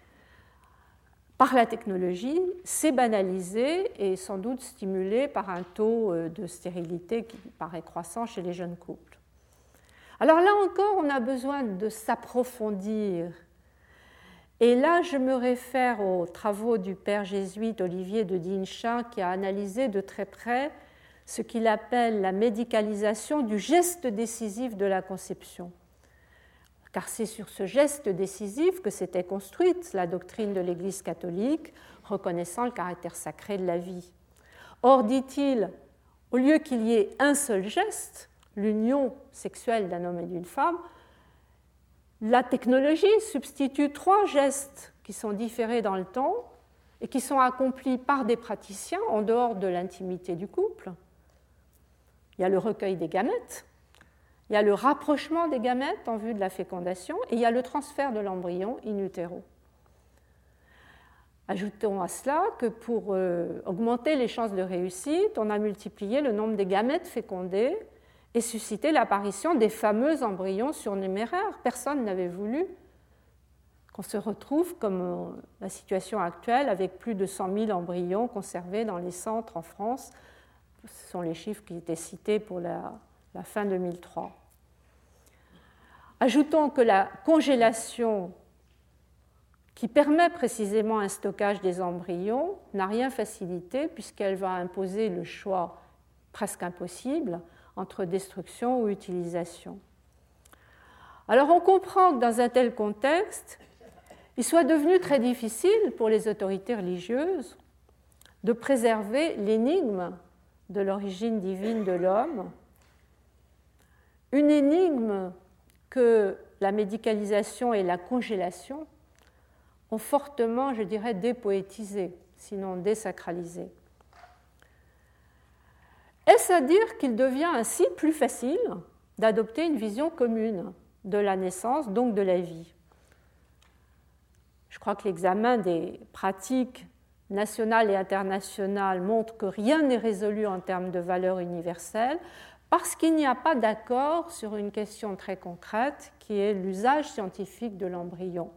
par la technologie s'est banalisée et sans doute stimulée par un taux de stérilité qui paraît croissant chez les jeunes couples. Alors là encore, on a besoin de s'approfondir. Et là, je me réfère aux travaux du père jésuite Olivier de Dinchin qui a analysé de très près ce qu'il appelle la médicalisation du geste décisif de la conception. Car c'est sur ce geste décisif que s'était construite la doctrine de l'Église catholique, reconnaissant le caractère sacré de la vie. Or, dit-il, au lieu qu'il y ait un seul geste, l'union sexuelle d'un homme et d'une femme, la technologie substitue trois gestes qui sont différés dans le temps et qui sont accomplis par des praticiens en dehors de l'intimité du couple. Il y a le recueil des gamètes, il y a le rapprochement des gamètes en vue de la fécondation et il y a le transfert de l'embryon in utero. Ajoutons à cela que pour euh, augmenter les chances de réussite, on a multiplié le nombre des gamètes fécondés et suscité l'apparition des fameux embryons surnuméraires. Personne n'avait voulu qu'on se retrouve comme la situation actuelle avec plus de cent mille embryons conservés dans les centres en France. Ce sont les chiffres qui étaient cités pour la, la fin deux mille trois. Ajoutons que la congélation qui permet précisément un stockage des embryons n'a rien facilité puisqu'elle va imposer le choix presque impossible entre destruction ou utilisation. Alors on comprend que dans un tel contexte, il soit devenu très difficile pour les autorités religieuses de préserver l'énigme de l'origine divine de l'homme, une énigme que la médicalisation et la congélation ont fortement, je dirais, dépoétisée, sinon désacralisée. Est-ce à dire qu'il devient ainsi plus facile d'adopter une vision commune de la naissance, donc de la vie ? Je crois que l'examen des pratiques nationales et internationales montre que rien n'est résolu en termes de valeurs universelles parce qu'il n'y a pas d'accord sur une question très concrète qui est l'usage scientifique de l'embryon.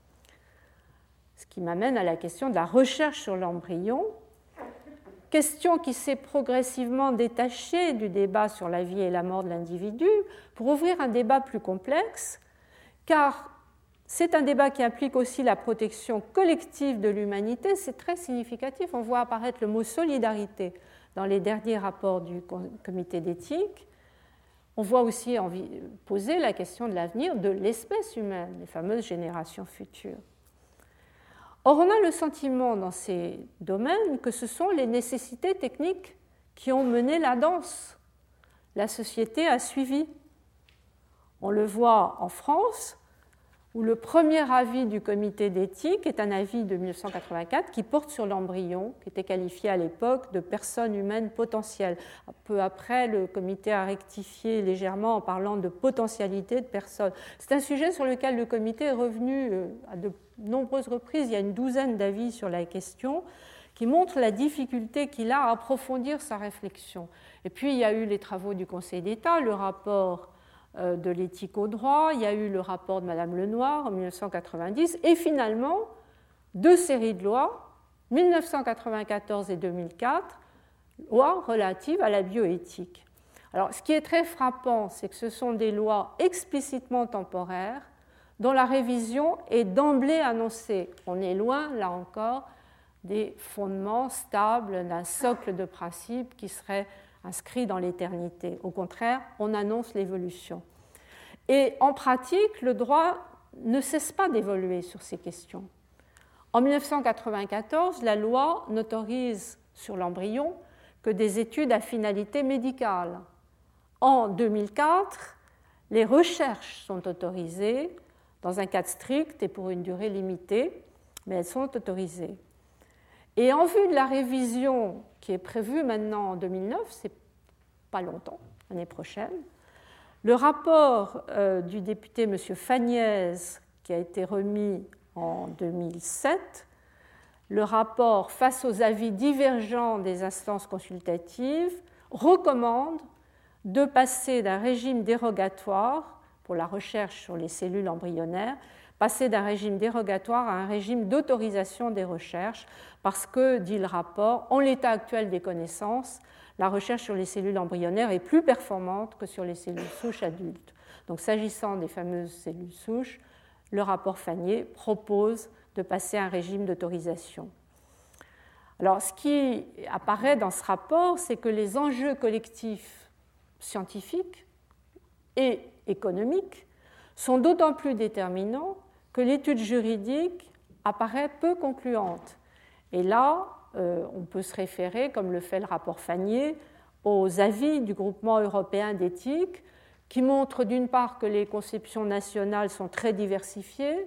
Ce qui m'amène à la question de la recherche sur l'embryon, question qui s'est progressivement détachée du débat sur la vie et la mort de l'individu pour ouvrir un débat plus complexe, car c'est un débat qui implique aussi la protection collective de l'humanité. C'est très significatif, on voit apparaître le mot solidarité dans les derniers rapports du comité d'éthique. On voit aussi poser la question de l'avenir de l'espèce humaine, les fameuses générations futures. Or, on a le sentiment dans ces domaines que ce sont les nécessités techniques qui ont mené la danse. La société a suivi. On le voit en France, où le premier avis du comité d'éthique est un avis de mille neuf cent quatre-vingt-quatre qui porte sur l'embryon, qui était qualifié à l'époque de personne humaine potentielle. Peu après, le comité a rectifié légèrement en parlant de potentialité de personne. C'est un sujet sur lequel le comité est revenu à de nombreuses reprises. Il y a une douzaine d'avis sur la question qui montrent la difficulté qu'il a à approfondir sa réflexion. Et puis, il y a eu les travaux du Conseil d'État, le rapport de l'éthique au droit, il y a eu le rapport de Madame Lenoir en mille neuf cent quatre-vingt-dix, et finalement, deux séries de lois, mille neuf cent quatre-vingt-quatorze et deux mille quatre, lois relatives à la bioéthique. Alors, ce qui est très frappant, c'est que ce sont des lois explicitement temporaires, dont la révision est d'emblée annoncée. On est loin, là encore, des fondements stables d'un socle de principes qui serait inscrit dans l'éternité. Au contraire, on annonce l'évolution. Et en pratique, le droit ne cesse pas d'évoluer sur ces questions. En mille neuf cent quatre-vingt-quatorze, la loi n'autorise sur l'embryon que des études à finalité médicale. En deux mille quatre, les recherches sont autorisées dans un cadre strict et pour une durée limitée, mais elles sont autorisées. Et en vue de la révision qui est prévue maintenant en deux mille neuf, c'est pas longtemps, l'année prochaine, le rapport euh, du député M. Fagnès, qui a été remis en deux mille sept, le rapport, face aux avis divergents des instances consultatives, recommande de passer d'un régime dérogatoire pour la recherche sur les cellules embryonnaires, passer d'un régime dérogatoire à un régime d'autorisation des recherches, parce que, dit le rapport, en l'état actuel des connaissances, la recherche sur les cellules embryonnaires est plus performante que sur les cellules souches adultes. Donc, s'agissant des fameuses cellules souches, le rapport Fagné propose de passer à un régime d'autorisation. Alors, ce qui apparaît dans ce rapport, c'est que les enjeux collectifs scientifiques et économiques sont d'autant plus déterminants que l'étude juridique apparaît peu concluante. Et là, euh, on peut se référer, comme le fait le rapport Fagné, aux avis du groupement européen d'éthique, qui montrent d'une part que les conceptions nationales sont très diversifiées,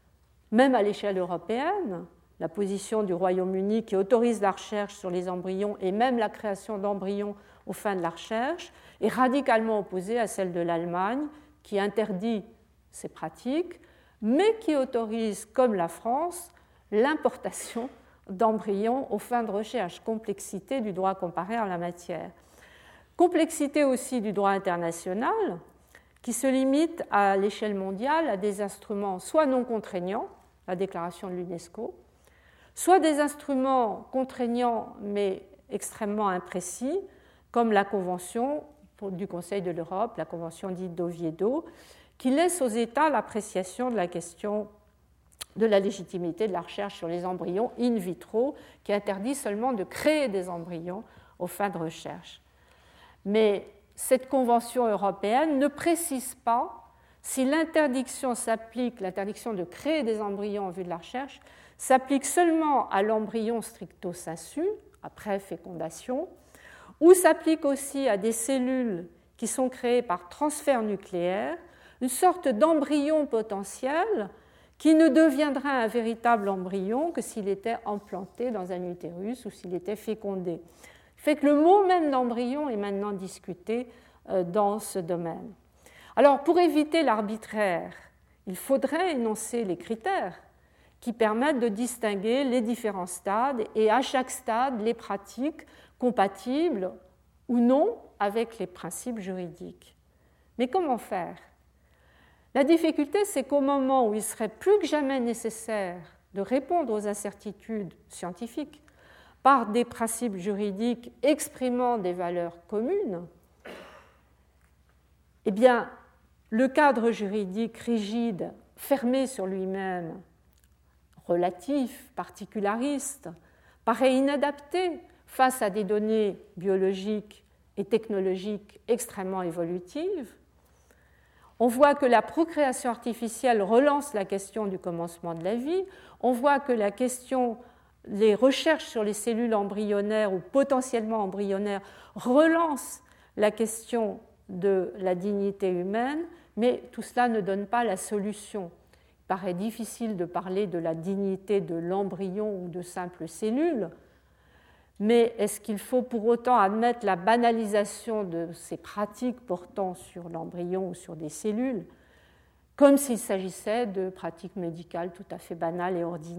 même à l'échelle européenne. La position du Royaume-Uni qui autorise la recherche sur les embryons et même la création d'embryons aux fins de la recherche est radicalement opposée à celle de l'Allemagne qui interdit ces pratiques, mais qui autorise, comme la France, l'importation d'embryons aux fins de recherche. Complexité du droit comparé en la matière. Complexité aussi du droit international qui se limite à l'échelle mondiale à des instruments soit non contraignants, la déclaration de l'UNESCO, soit des instruments contraignants mais extrêmement imprécis, comme la Convention du Conseil de l'Europe, la Convention dite d'Oviedo, qui laisse aux États l'appréciation de la question de la légitimité de la recherche sur les embryons in vitro, qui interdit seulement de créer des embryons aux fins de recherche. Mais cette Convention européenne ne précise pas si l'interdiction s'applique, l'interdiction de créer des embryons en vue de la recherche, s'applique seulement à l'embryon stricto sensu, après fécondation, ou s'applique aussi à des cellules qui sont créées par transfert nucléaire, une sorte d'embryon potentiel qui ne deviendra un véritable embryon que s'il était implanté dans un utérus ou s'il était fécondé. Fait que le mot même d'embryon est maintenant discuté dans ce domaine. Alors, pour éviter l'arbitraire, il faudrait énoncer les critères qui permettent de distinguer les différents stades et à chaque stade les pratiques compatibles ou non avec les principes juridiques. Mais comment faire ? La difficulté, c'est qu'au moment où il serait plus que jamais nécessaire de répondre aux incertitudes scientifiques par des principes juridiques exprimant des valeurs communes, eh bien, le cadre juridique rigide, fermé sur lui-même, relatif, particulariste, paraît inadapté face à des données biologiques et technologiques extrêmement évolutives. On voit que la procréation artificielle relance la question du commencement de la vie. On voit que la question des recherches sur les cellules embryonnaires ou potentiellement embryonnaires relance la question de la dignité humaine, mais tout cela ne donne pas la solution. Il paraît difficile de parler de la dignité de l'embryon ou de simples cellules, mais est-ce qu'il faut pour autant admettre la banalisation de ces pratiques portant sur l'embryon ou sur des cellules, comme s'il s'agissait de pratiques médicales tout à fait banales et ordinaires ?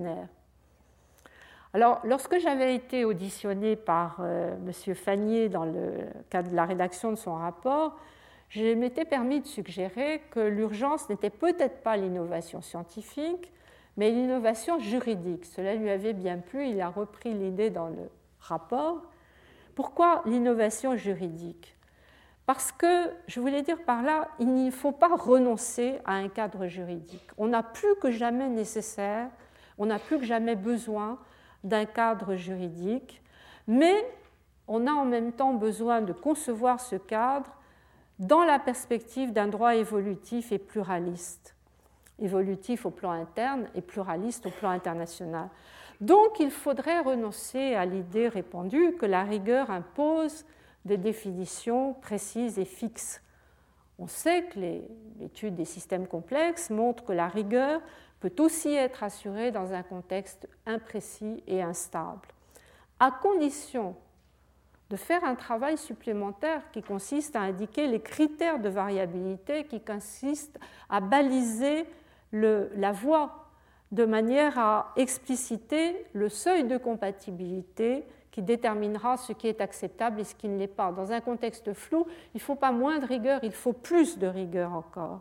Alors, lorsque j'avais été auditionnée par euh, M. Fagné dans le cadre de la rédaction de son rapport, je m'étais permis de suggérer que l'urgence n'était peut-être pas l'innovation scientifique, mais l'innovation juridique. Cela lui avait bien plu, il a repris l'idée dans le rapport. Pourquoi l'innovation juridique ? Parce que, je voulais dire par là, il ne faut pas renoncer à un cadre juridique. On n'a plus que jamais nécessaire, on n'a plus que jamais besoin d'un cadre juridique, mais on a en même temps besoin de concevoir ce cadre dans la perspective d'un droit évolutif et pluraliste, évolutif au plan interne et pluraliste au plan international. Donc il faudrait renoncer à l'idée répandue que la rigueur impose des définitions précises et fixes. On sait que les, l'étude des systèmes complexes montre que la rigueur peut aussi être assurée dans un contexte imprécis et instable, à condition de faire un travail supplémentaire qui consiste à indiquer les critères de variabilité, qui consiste à baliser le, la voie de manière à expliciter le seuil de compatibilité qui déterminera ce qui est acceptable et ce qui ne l'est pas. Dans un contexte flou, il ne faut pas moins de rigueur, il faut plus de rigueur encore.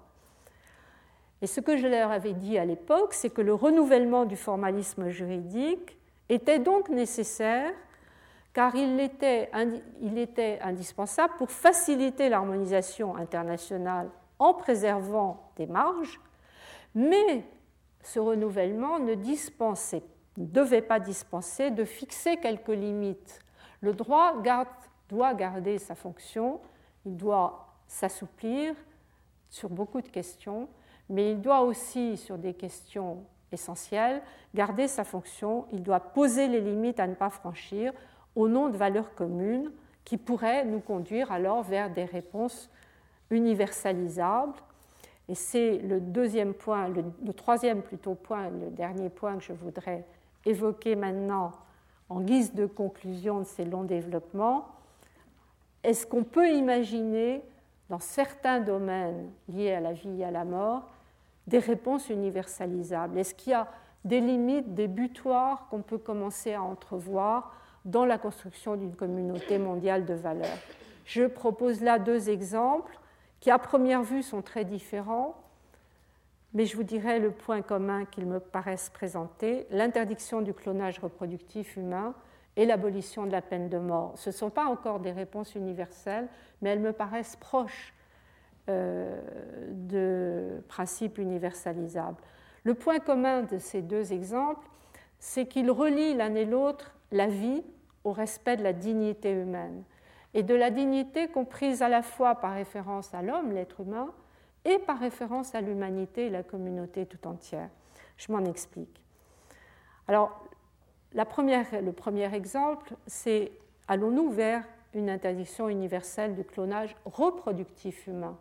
Et ce que je leur avais dit à l'époque, c'est que le renouvellement du formalisme juridique était donc nécessaire car il était, il était indispensable pour faciliter l'harmonisation internationale en préservant des marges, mais ce renouvellement ne dispensait, ne devait pas dispenser de fixer quelques limites. Le droit garde, doit garder sa fonction, il doit s'assouplir sur beaucoup de questions, mais il doit aussi, sur des questions essentielles, garder sa fonction, il doit poser les limites à ne pas franchir au nom de valeurs communes qui pourraient nous conduire alors vers des réponses universalisables. Et c'est le deuxième point, le, le troisième plutôt point, le dernier point que je voudrais évoquer maintenant en guise de conclusion de ces longs développements. Est-ce qu'on peut imaginer, dans certains domaines liés à la vie et à la mort, des réponses universalisables? Est-ce qu'il y a des limites, des butoirs qu'on peut commencer à entrevoir dans la construction d'une communauté mondiale de valeurs? Je propose là deux exemples qui, à première vue, sont très différents, mais je vous dirai le point commun qu'ils me paraissent présenter, l'interdiction du clonage reproductif humain et l'abolition de la peine de mort. Ce ne sont pas encore des réponses universelles, mais elles me paraissent proches euh, de principes universalisables. Le point commun de ces deux exemples, c'est qu'ils relient l'un et l'autre la vie au respect de la dignité humaine, et de la dignité comprise à la fois par référence à l'homme, l'être humain, et par référence à l'humanité et la communauté tout entière. Je m'en explique. Alors, la première, le premier exemple, c'est allons-nous vers une interdiction universelle du clonage reproductif humain?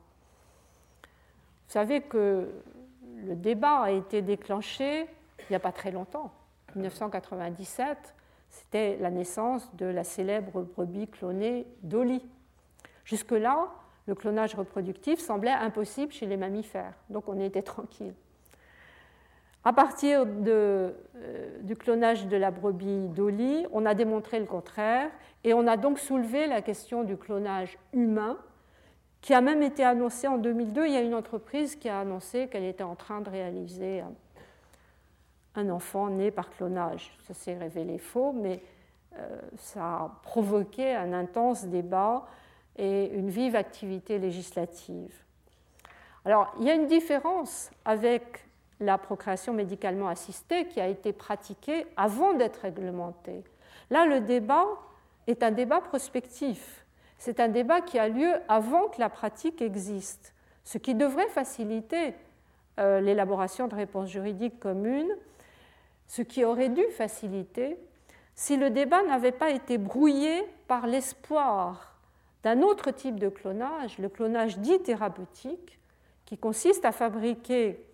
Vous savez que le débat a été déclenché il n'y a pas très longtemps, en mille neuf cent quatre-vingt-dix-sept, c'était la naissance de la célèbre brebis clonée Dolly. Jusque-là, le clonage reproductif semblait impossible chez les mammifères, donc on était tranquille. À partir de, euh, du clonage de la brebis Dolly, on a démontré le contraire, et on a donc soulevé la question du clonage humain, qui a même été annoncé en deux mille deux. Il y a une entreprise qui a annoncé qu'elle était en train de réaliser un enfant né par clonage. Ça s'est révélé faux, mais euh, ça a provoqué un intense débat et une vive activité législative. Alors, il y a une différence avec la procréation médicalement assistée qui a été pratiquée avant d'être réglementée. Là, le débat est un débat prospectif. C'est un débat qui a lieu avant que la pratique existe, ce qui devrait faciliter euh, l'élaboration de réponses juridiques communes, ce qui aurait dû faciliter si le débat n'avait pas été brouillé par l'espoir d'un autre type de clonage, le clonage dit thérapeutique, qui consiste à fabriquer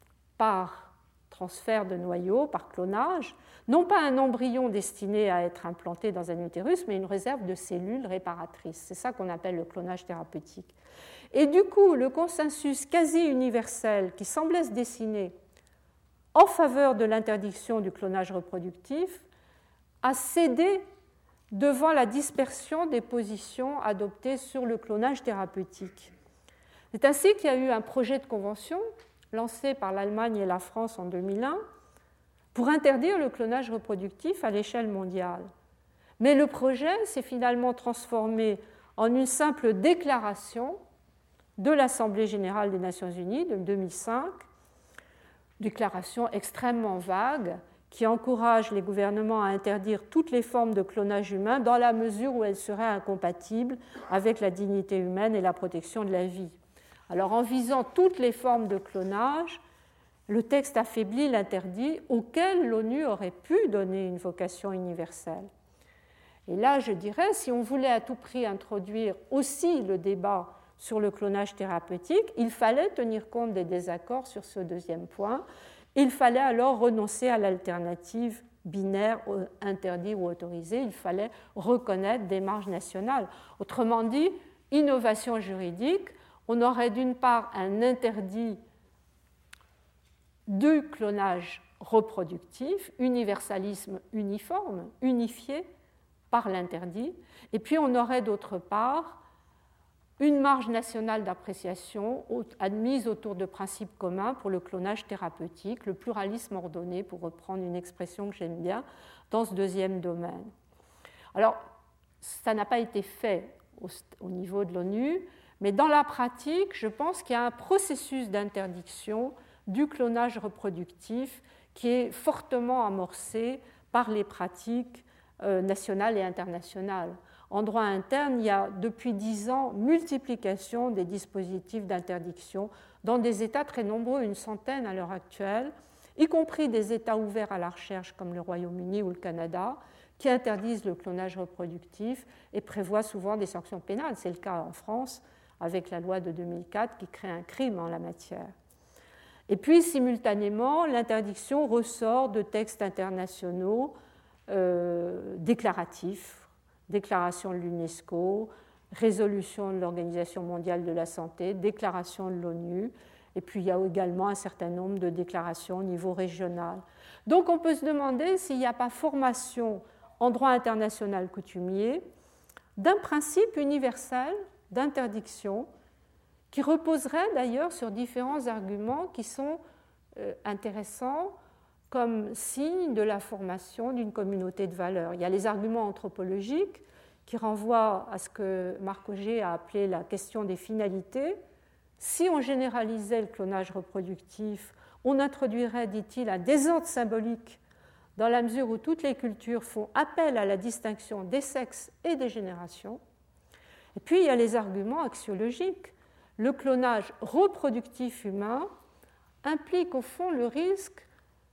par transfert de noyaux, par clonage, non pas un embryon destiné à être implanté dans un utérus, mais une réserve de cellules réparatrices. C'est ça qu'on appelle le clonage thérapeutique. Et du coup, le consensus quasi universel qui semblait se dessiner en faveur de l'interdiction du clonage reproductif a cédé devant la dispersion des positions adoptées sur le clonage thérapeutique. C'est ainsi qu'il y a eu un projet de convention lancé par l'Allemagne et la France en deux mille un pour interdire le clonage reproductif à l'échelle mondiale. Mais le projet s'est finalement transformé en une simple déclaration de l'Assemblée générale des Nations unies de deux mille cinq, déclaration extrêmement vague qui encourage les gouvernements à interdire toutes les formes de clonage humain dans la mesure où elles seraient incompatibles avec la dignité humaine et la protection de la vie. Alors, en visant toutes les formes de clonage, le texte affaiblit l'interdit auquel l'ONU aurait pu donner une vocation universelle. Et là, je dirais, si on voulait à tout prix introduire aussi le débat sur le clonage thérapeutique, il fallait tenir compte des désaccords sur ce deuxième point. Il fallait alors renoncer à l'alternative binaire interdit ou autorisé. Il fallait reconnaître des marges nationales. Autrement dit, innovation juridique, on aurait d'une part un interdit du clonage reproductif, universalisme uniforme, unifié par l'interdit, et puis on aurait d'autre part une marge nationale d'appréciation admise autour de principes communs pour le clonage thérapeutique, le pluralisme ordonné, pour reprendre une expression que j'aime bien, dans ce deuxième domaine. Alors, ça n'a pas été fait au, au niveau de l'ONU, mais dans la pratique, je pense qu'il y a un processus d'interdiction du clonage reproductif qui est fortement amorcé par les pratiques euh, nationales et internationales. En droit interne, il y a depuis dix ans multiplication des dispositifs d'interdiction dans des États très nombreux, une centaine à l'heure actuelle, y compris des États ouverts à la recherche comme le Royaume-Uni ou le Canada, qui interdisent le clonage reproductif et prévoient souvent des sanctions pénales. C'est le cas en France avec la loi de deux mille quatre qui crée un crime en la matière. Et puis, simultanément, l'interdiction ressort de textes internationaux euh, déclaratifs, déclaration de l'UNESCO, résolution de l'Organisation mondiale de la santé, déclaration de l'ONU, et puis il y a également un certain nombre de déclarations au niveau régional. Donc on peut se demander s'il n'y a pas formation en droit international coutumier d'un principe universel d'interdiction qui reposerait d'ailleurs sur différents arguments qui sont euh, intéressants comme signe de la formation d'une communauté de valeurs. Il y a les arguments anthropologiques qui renvoient à ce que Marc Auger a appelé la question des finalités. Si on généralisait le clonage reproductif, on introduirait, dit-il, un désordre symbolique dans la mesure où toutes les cultures font appel à la distinction des sexes et des générations. Et puis il y a les arguments axiologiques. Le clonage reproductif humain implique au fond le risque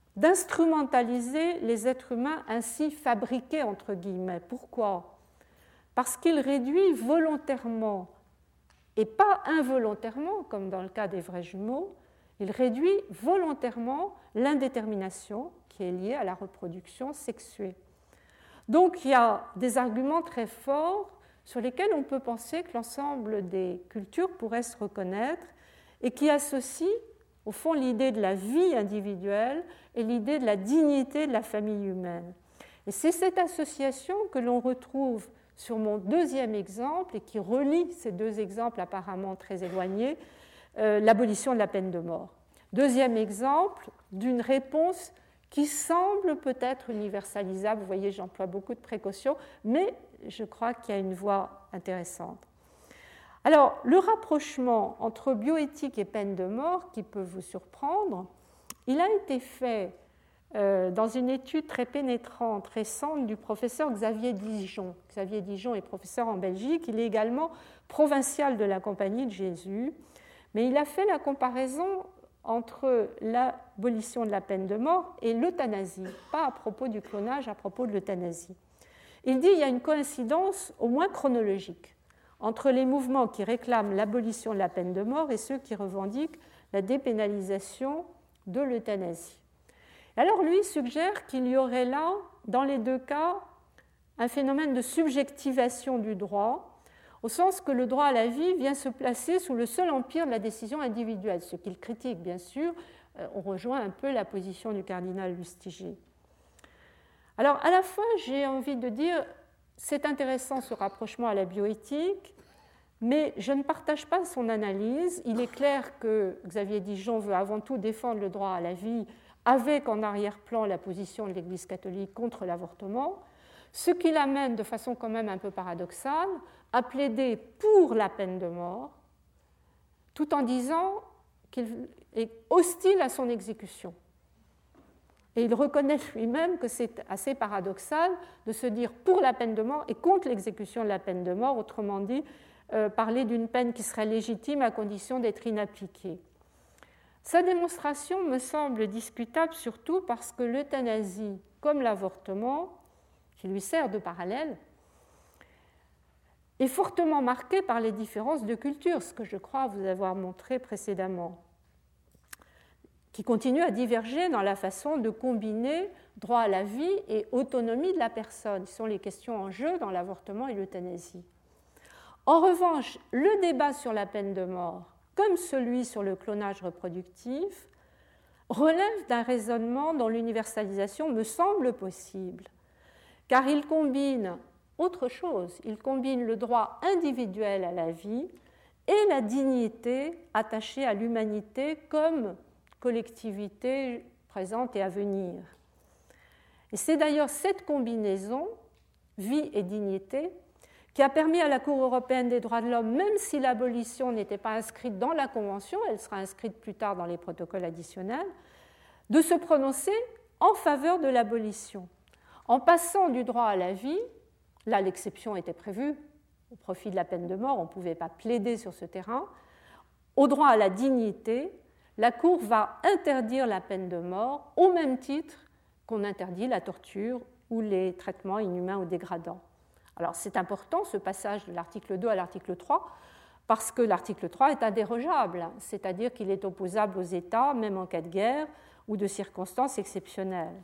d'instrumentaliser les êtres humains ainsi fabriqués, entre guillemets. Pourquoi ? Parce qu'il réduit volontairement, et pas involontairement, comme dans le cas des vrais jumeaux, il réduit volontairement l'indétermination qui est liée à la reproduction sexuée. Donc il y a des arguments très forts sur lesquels on peut penser que l'ensemble des cultures pourraient se reconnaître et qui associent au fond l'idée de la vie individuelle et l'idée de la dignité de la famille humaine. Et c'est cette association que l'on retrouve sur mon deuxième exemple et qui relie ces deux exemples apparemment très éloignés, euh, l'abolition de la peine de mort. Deuxième exemple d'une réponse qui semble peut-être universalisable. Vous voyez, j'emploie beaucoup de précautions, mais je crois qu'il y a une voie intéressante. Alors, le rapprochement entre bioéthique et peine de mort, qui peut vous surprendre, il a été fait euh, dans une étude très pénétrante, récente, du professeur Xavier Dijon. Xavier Dijon est professeur en Belgique, il est également provincial de la Compagnie de Jésus, mais il a fait la comparaison entre l'abolition de la peine de mort et l'euthanasie, pas à propos du clonage, à propos de l'euthanasie. Il dit qu'il y a une coïncidence, au moins chronologique, entre les mouvements qui réclament l'abolition de la peine de mort et ceux qui revendiquent la dépénalisation de l'euthanasie. Alors lui suggère qu'il y aurait là, dans les deux cas, un phénomène de subjectivation du droit, au sens que le droit à la vie vient se placer sous le seul empire de la décision individuelle, ce qu'il critique bien sûr. On rejoint un peu la position du cardinal Lustiger. Alors à la fois j'ai envie de dire c'est intéressant ce rapprochement à la bioéthique, mais je ne partage pas son analyse. Il est clair que Xavier Dijon veut avant tout défendre le droit à la vie avec en arrière-plan la position de l'Église catholique contre l'avortement, ce qui l'amène de façon quand même un peu paradoxale à plaider pour la peine de mort, tout en disant qu'il est hostile à son exécution. Et il reconnaît lui-même que c'est assez paradoxal de se dire pour la peine de mort et contre l'exécution de la peine de mort, autrement dit, euh, parler d'une peine qui serait légitime à condition d'être inappliquée. Sa démonstration me semble discutable surtout parce que l'euthanasie, comme l'avortement, qui lui sert de parallèle, est fortement marquée par les différences de culture, ce que je crois vous avoir montré précédemment, qui continue à diverger dans la façon de combiner droit à la vie et autonomie de la personne. Ce sont les questions en jeu dans l'avortement et l'euthanasie. En revanche, le débat sur la peine de mort, comme celui sur le clonage reproductif, relève d'un raisonnement dont l'universalisation me semble possible, car il combine autre chose, il combine le droit individuel à la vie et la dignité attachée à l'humanité comme collectivité présente et à venir. Et c'est d'ailleurs cette combinaison, vie et dignité, qui a permis à la Cour européenne des droits de l'homme, même si l'abolition n'était pas inscrite dans la Convention, elle sera inscrite plus tard dans les protocoles additionnels, de se prononcer en faveur de l'abolition. En passant du droit à la vie, là l'exception était prévue, au profit de la peine de mort, on ne pouvait pas plaider sur ce terrain, au droit à la dignité, la Cour va interdire la peine de mort au même titre qu'on interdit la torture ou les traitements inhumains ou dégradants. Alors c'est important ce passage de l'article deux à l'article trois parce que l'article trois est indérogeable, c'est-à-dire qu'il est opposable aux États, même en cas de guerre ou de circonstances exceptionnelles.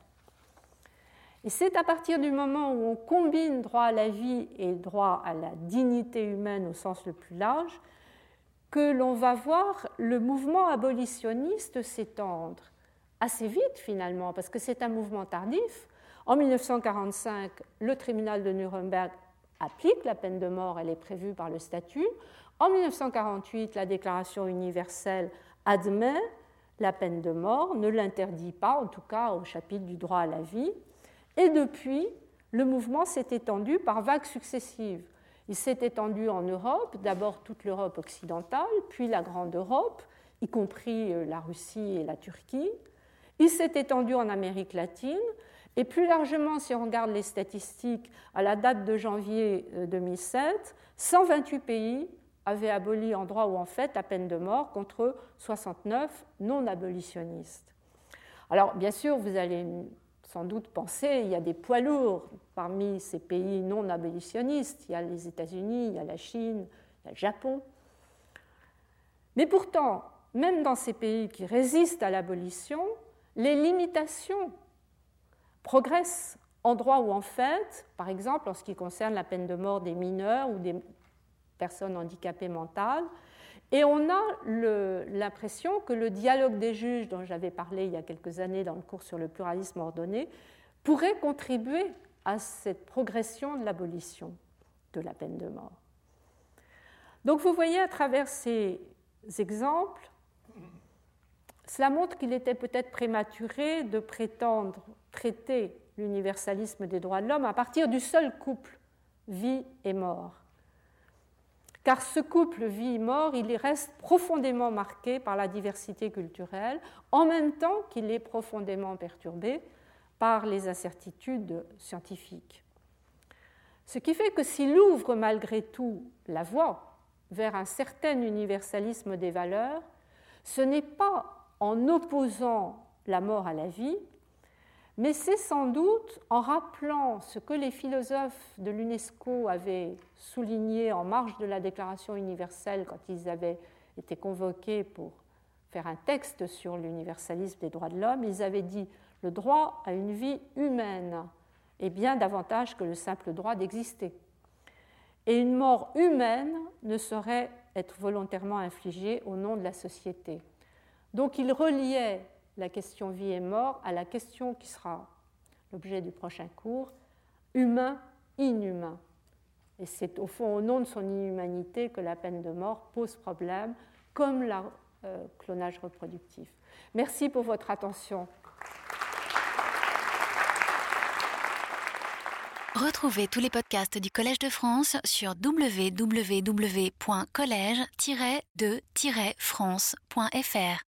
Et c'est à partir du moment où on combine droit à la vie et droit à la dignité humaine au sens le plus large que l'on va voir le mouvement abolitionniste s'étendre assez vite finalement, parce que c'est un mouvement tardif. En mille neuf cent quarante-cinq, le tribunal de Nuremberg applique la peine de mort, elle est prévue par le statut. En mille neuf cent quarante-huit, la Déclaration universelle admet la peine de mort, ne l'interdit pas, en tout cas au chapitre du droit à la vie. Et depuis, le mouvement s'est étendu par vagues successives. Il s'est étendu en Europe, d'abord toute l'Europe occidentale, puis la Grande Europe, y compris la Russie et la Turquie. Il s'est étendu en Amérique latine. Et plus largement, si on regarde les statistiques, à la date de janvier deux mille sept, cent vingt-huit pays avaient aboli en droit ou en fait la peine de mort contre soixante-neuf non-abolitionnistes. Alors, bien sûr, vous allez sans doute penser, il y a des poids lourds parmi ces pays non-abolitionnistes. Il y a les États-Unis, il y a la Chine, il y a le Japon. Mais pourtant, même dans ces pays qui résistent à l'abolition, les limitations progressent en droit ou en fait, par exemple en ce qui concerne la peine de mort des mineurs ou des personnes handicapées mentales. Et on a le, l'impression que le dialogue des juges, dont j'avais parlé il y a quelques années dans le cours sur le pluralisme ordonné, pourrait contribuer à cette progression de l'abolition de la peine de mort. Donc vous voyez à travers ces exemples, cela montre qu'il était peut-être prématuré de prétendre traiter l'universalisme des droits de l'homme à partir du seul couple vie et mort. Car ce couple vie-mort, il reste profondément marqué par la diversité culturelle, en même temps qu'il est profondément perturbé par les incertitudes scientifiques. Ce qui fait que s'il ouvre malgré tout la voie vers un certain universalisme des valeurs, ce n'est pas en opposant la mort à la vie, mais c'est sans doute en rappelant ce que les philosophes de l'UNESCO avaient souligné en marge de la Déclaration universelle quand ils avaient été convoqués pour faire un texte sur l'universalisme des droits de l'homme. Ils avaient dit « le droit à une vie humaine est bien davantage que le simple droit d'exister. Et une mort humaine ne saurait être volontairement infligée au nom de la société. » Donc ils reliaient la question vie et mort à la question qui sera l'objet du prochain cours, humain-inhumain. Et c'est au fond au nom de son inhumanité que la peine de mort pose problème, comme le euh, clonage reproductif. Merci pour votre attention. Retrouvez tous les podcasts du Collège de France sur w w w point collège tiret de tiret france point f r.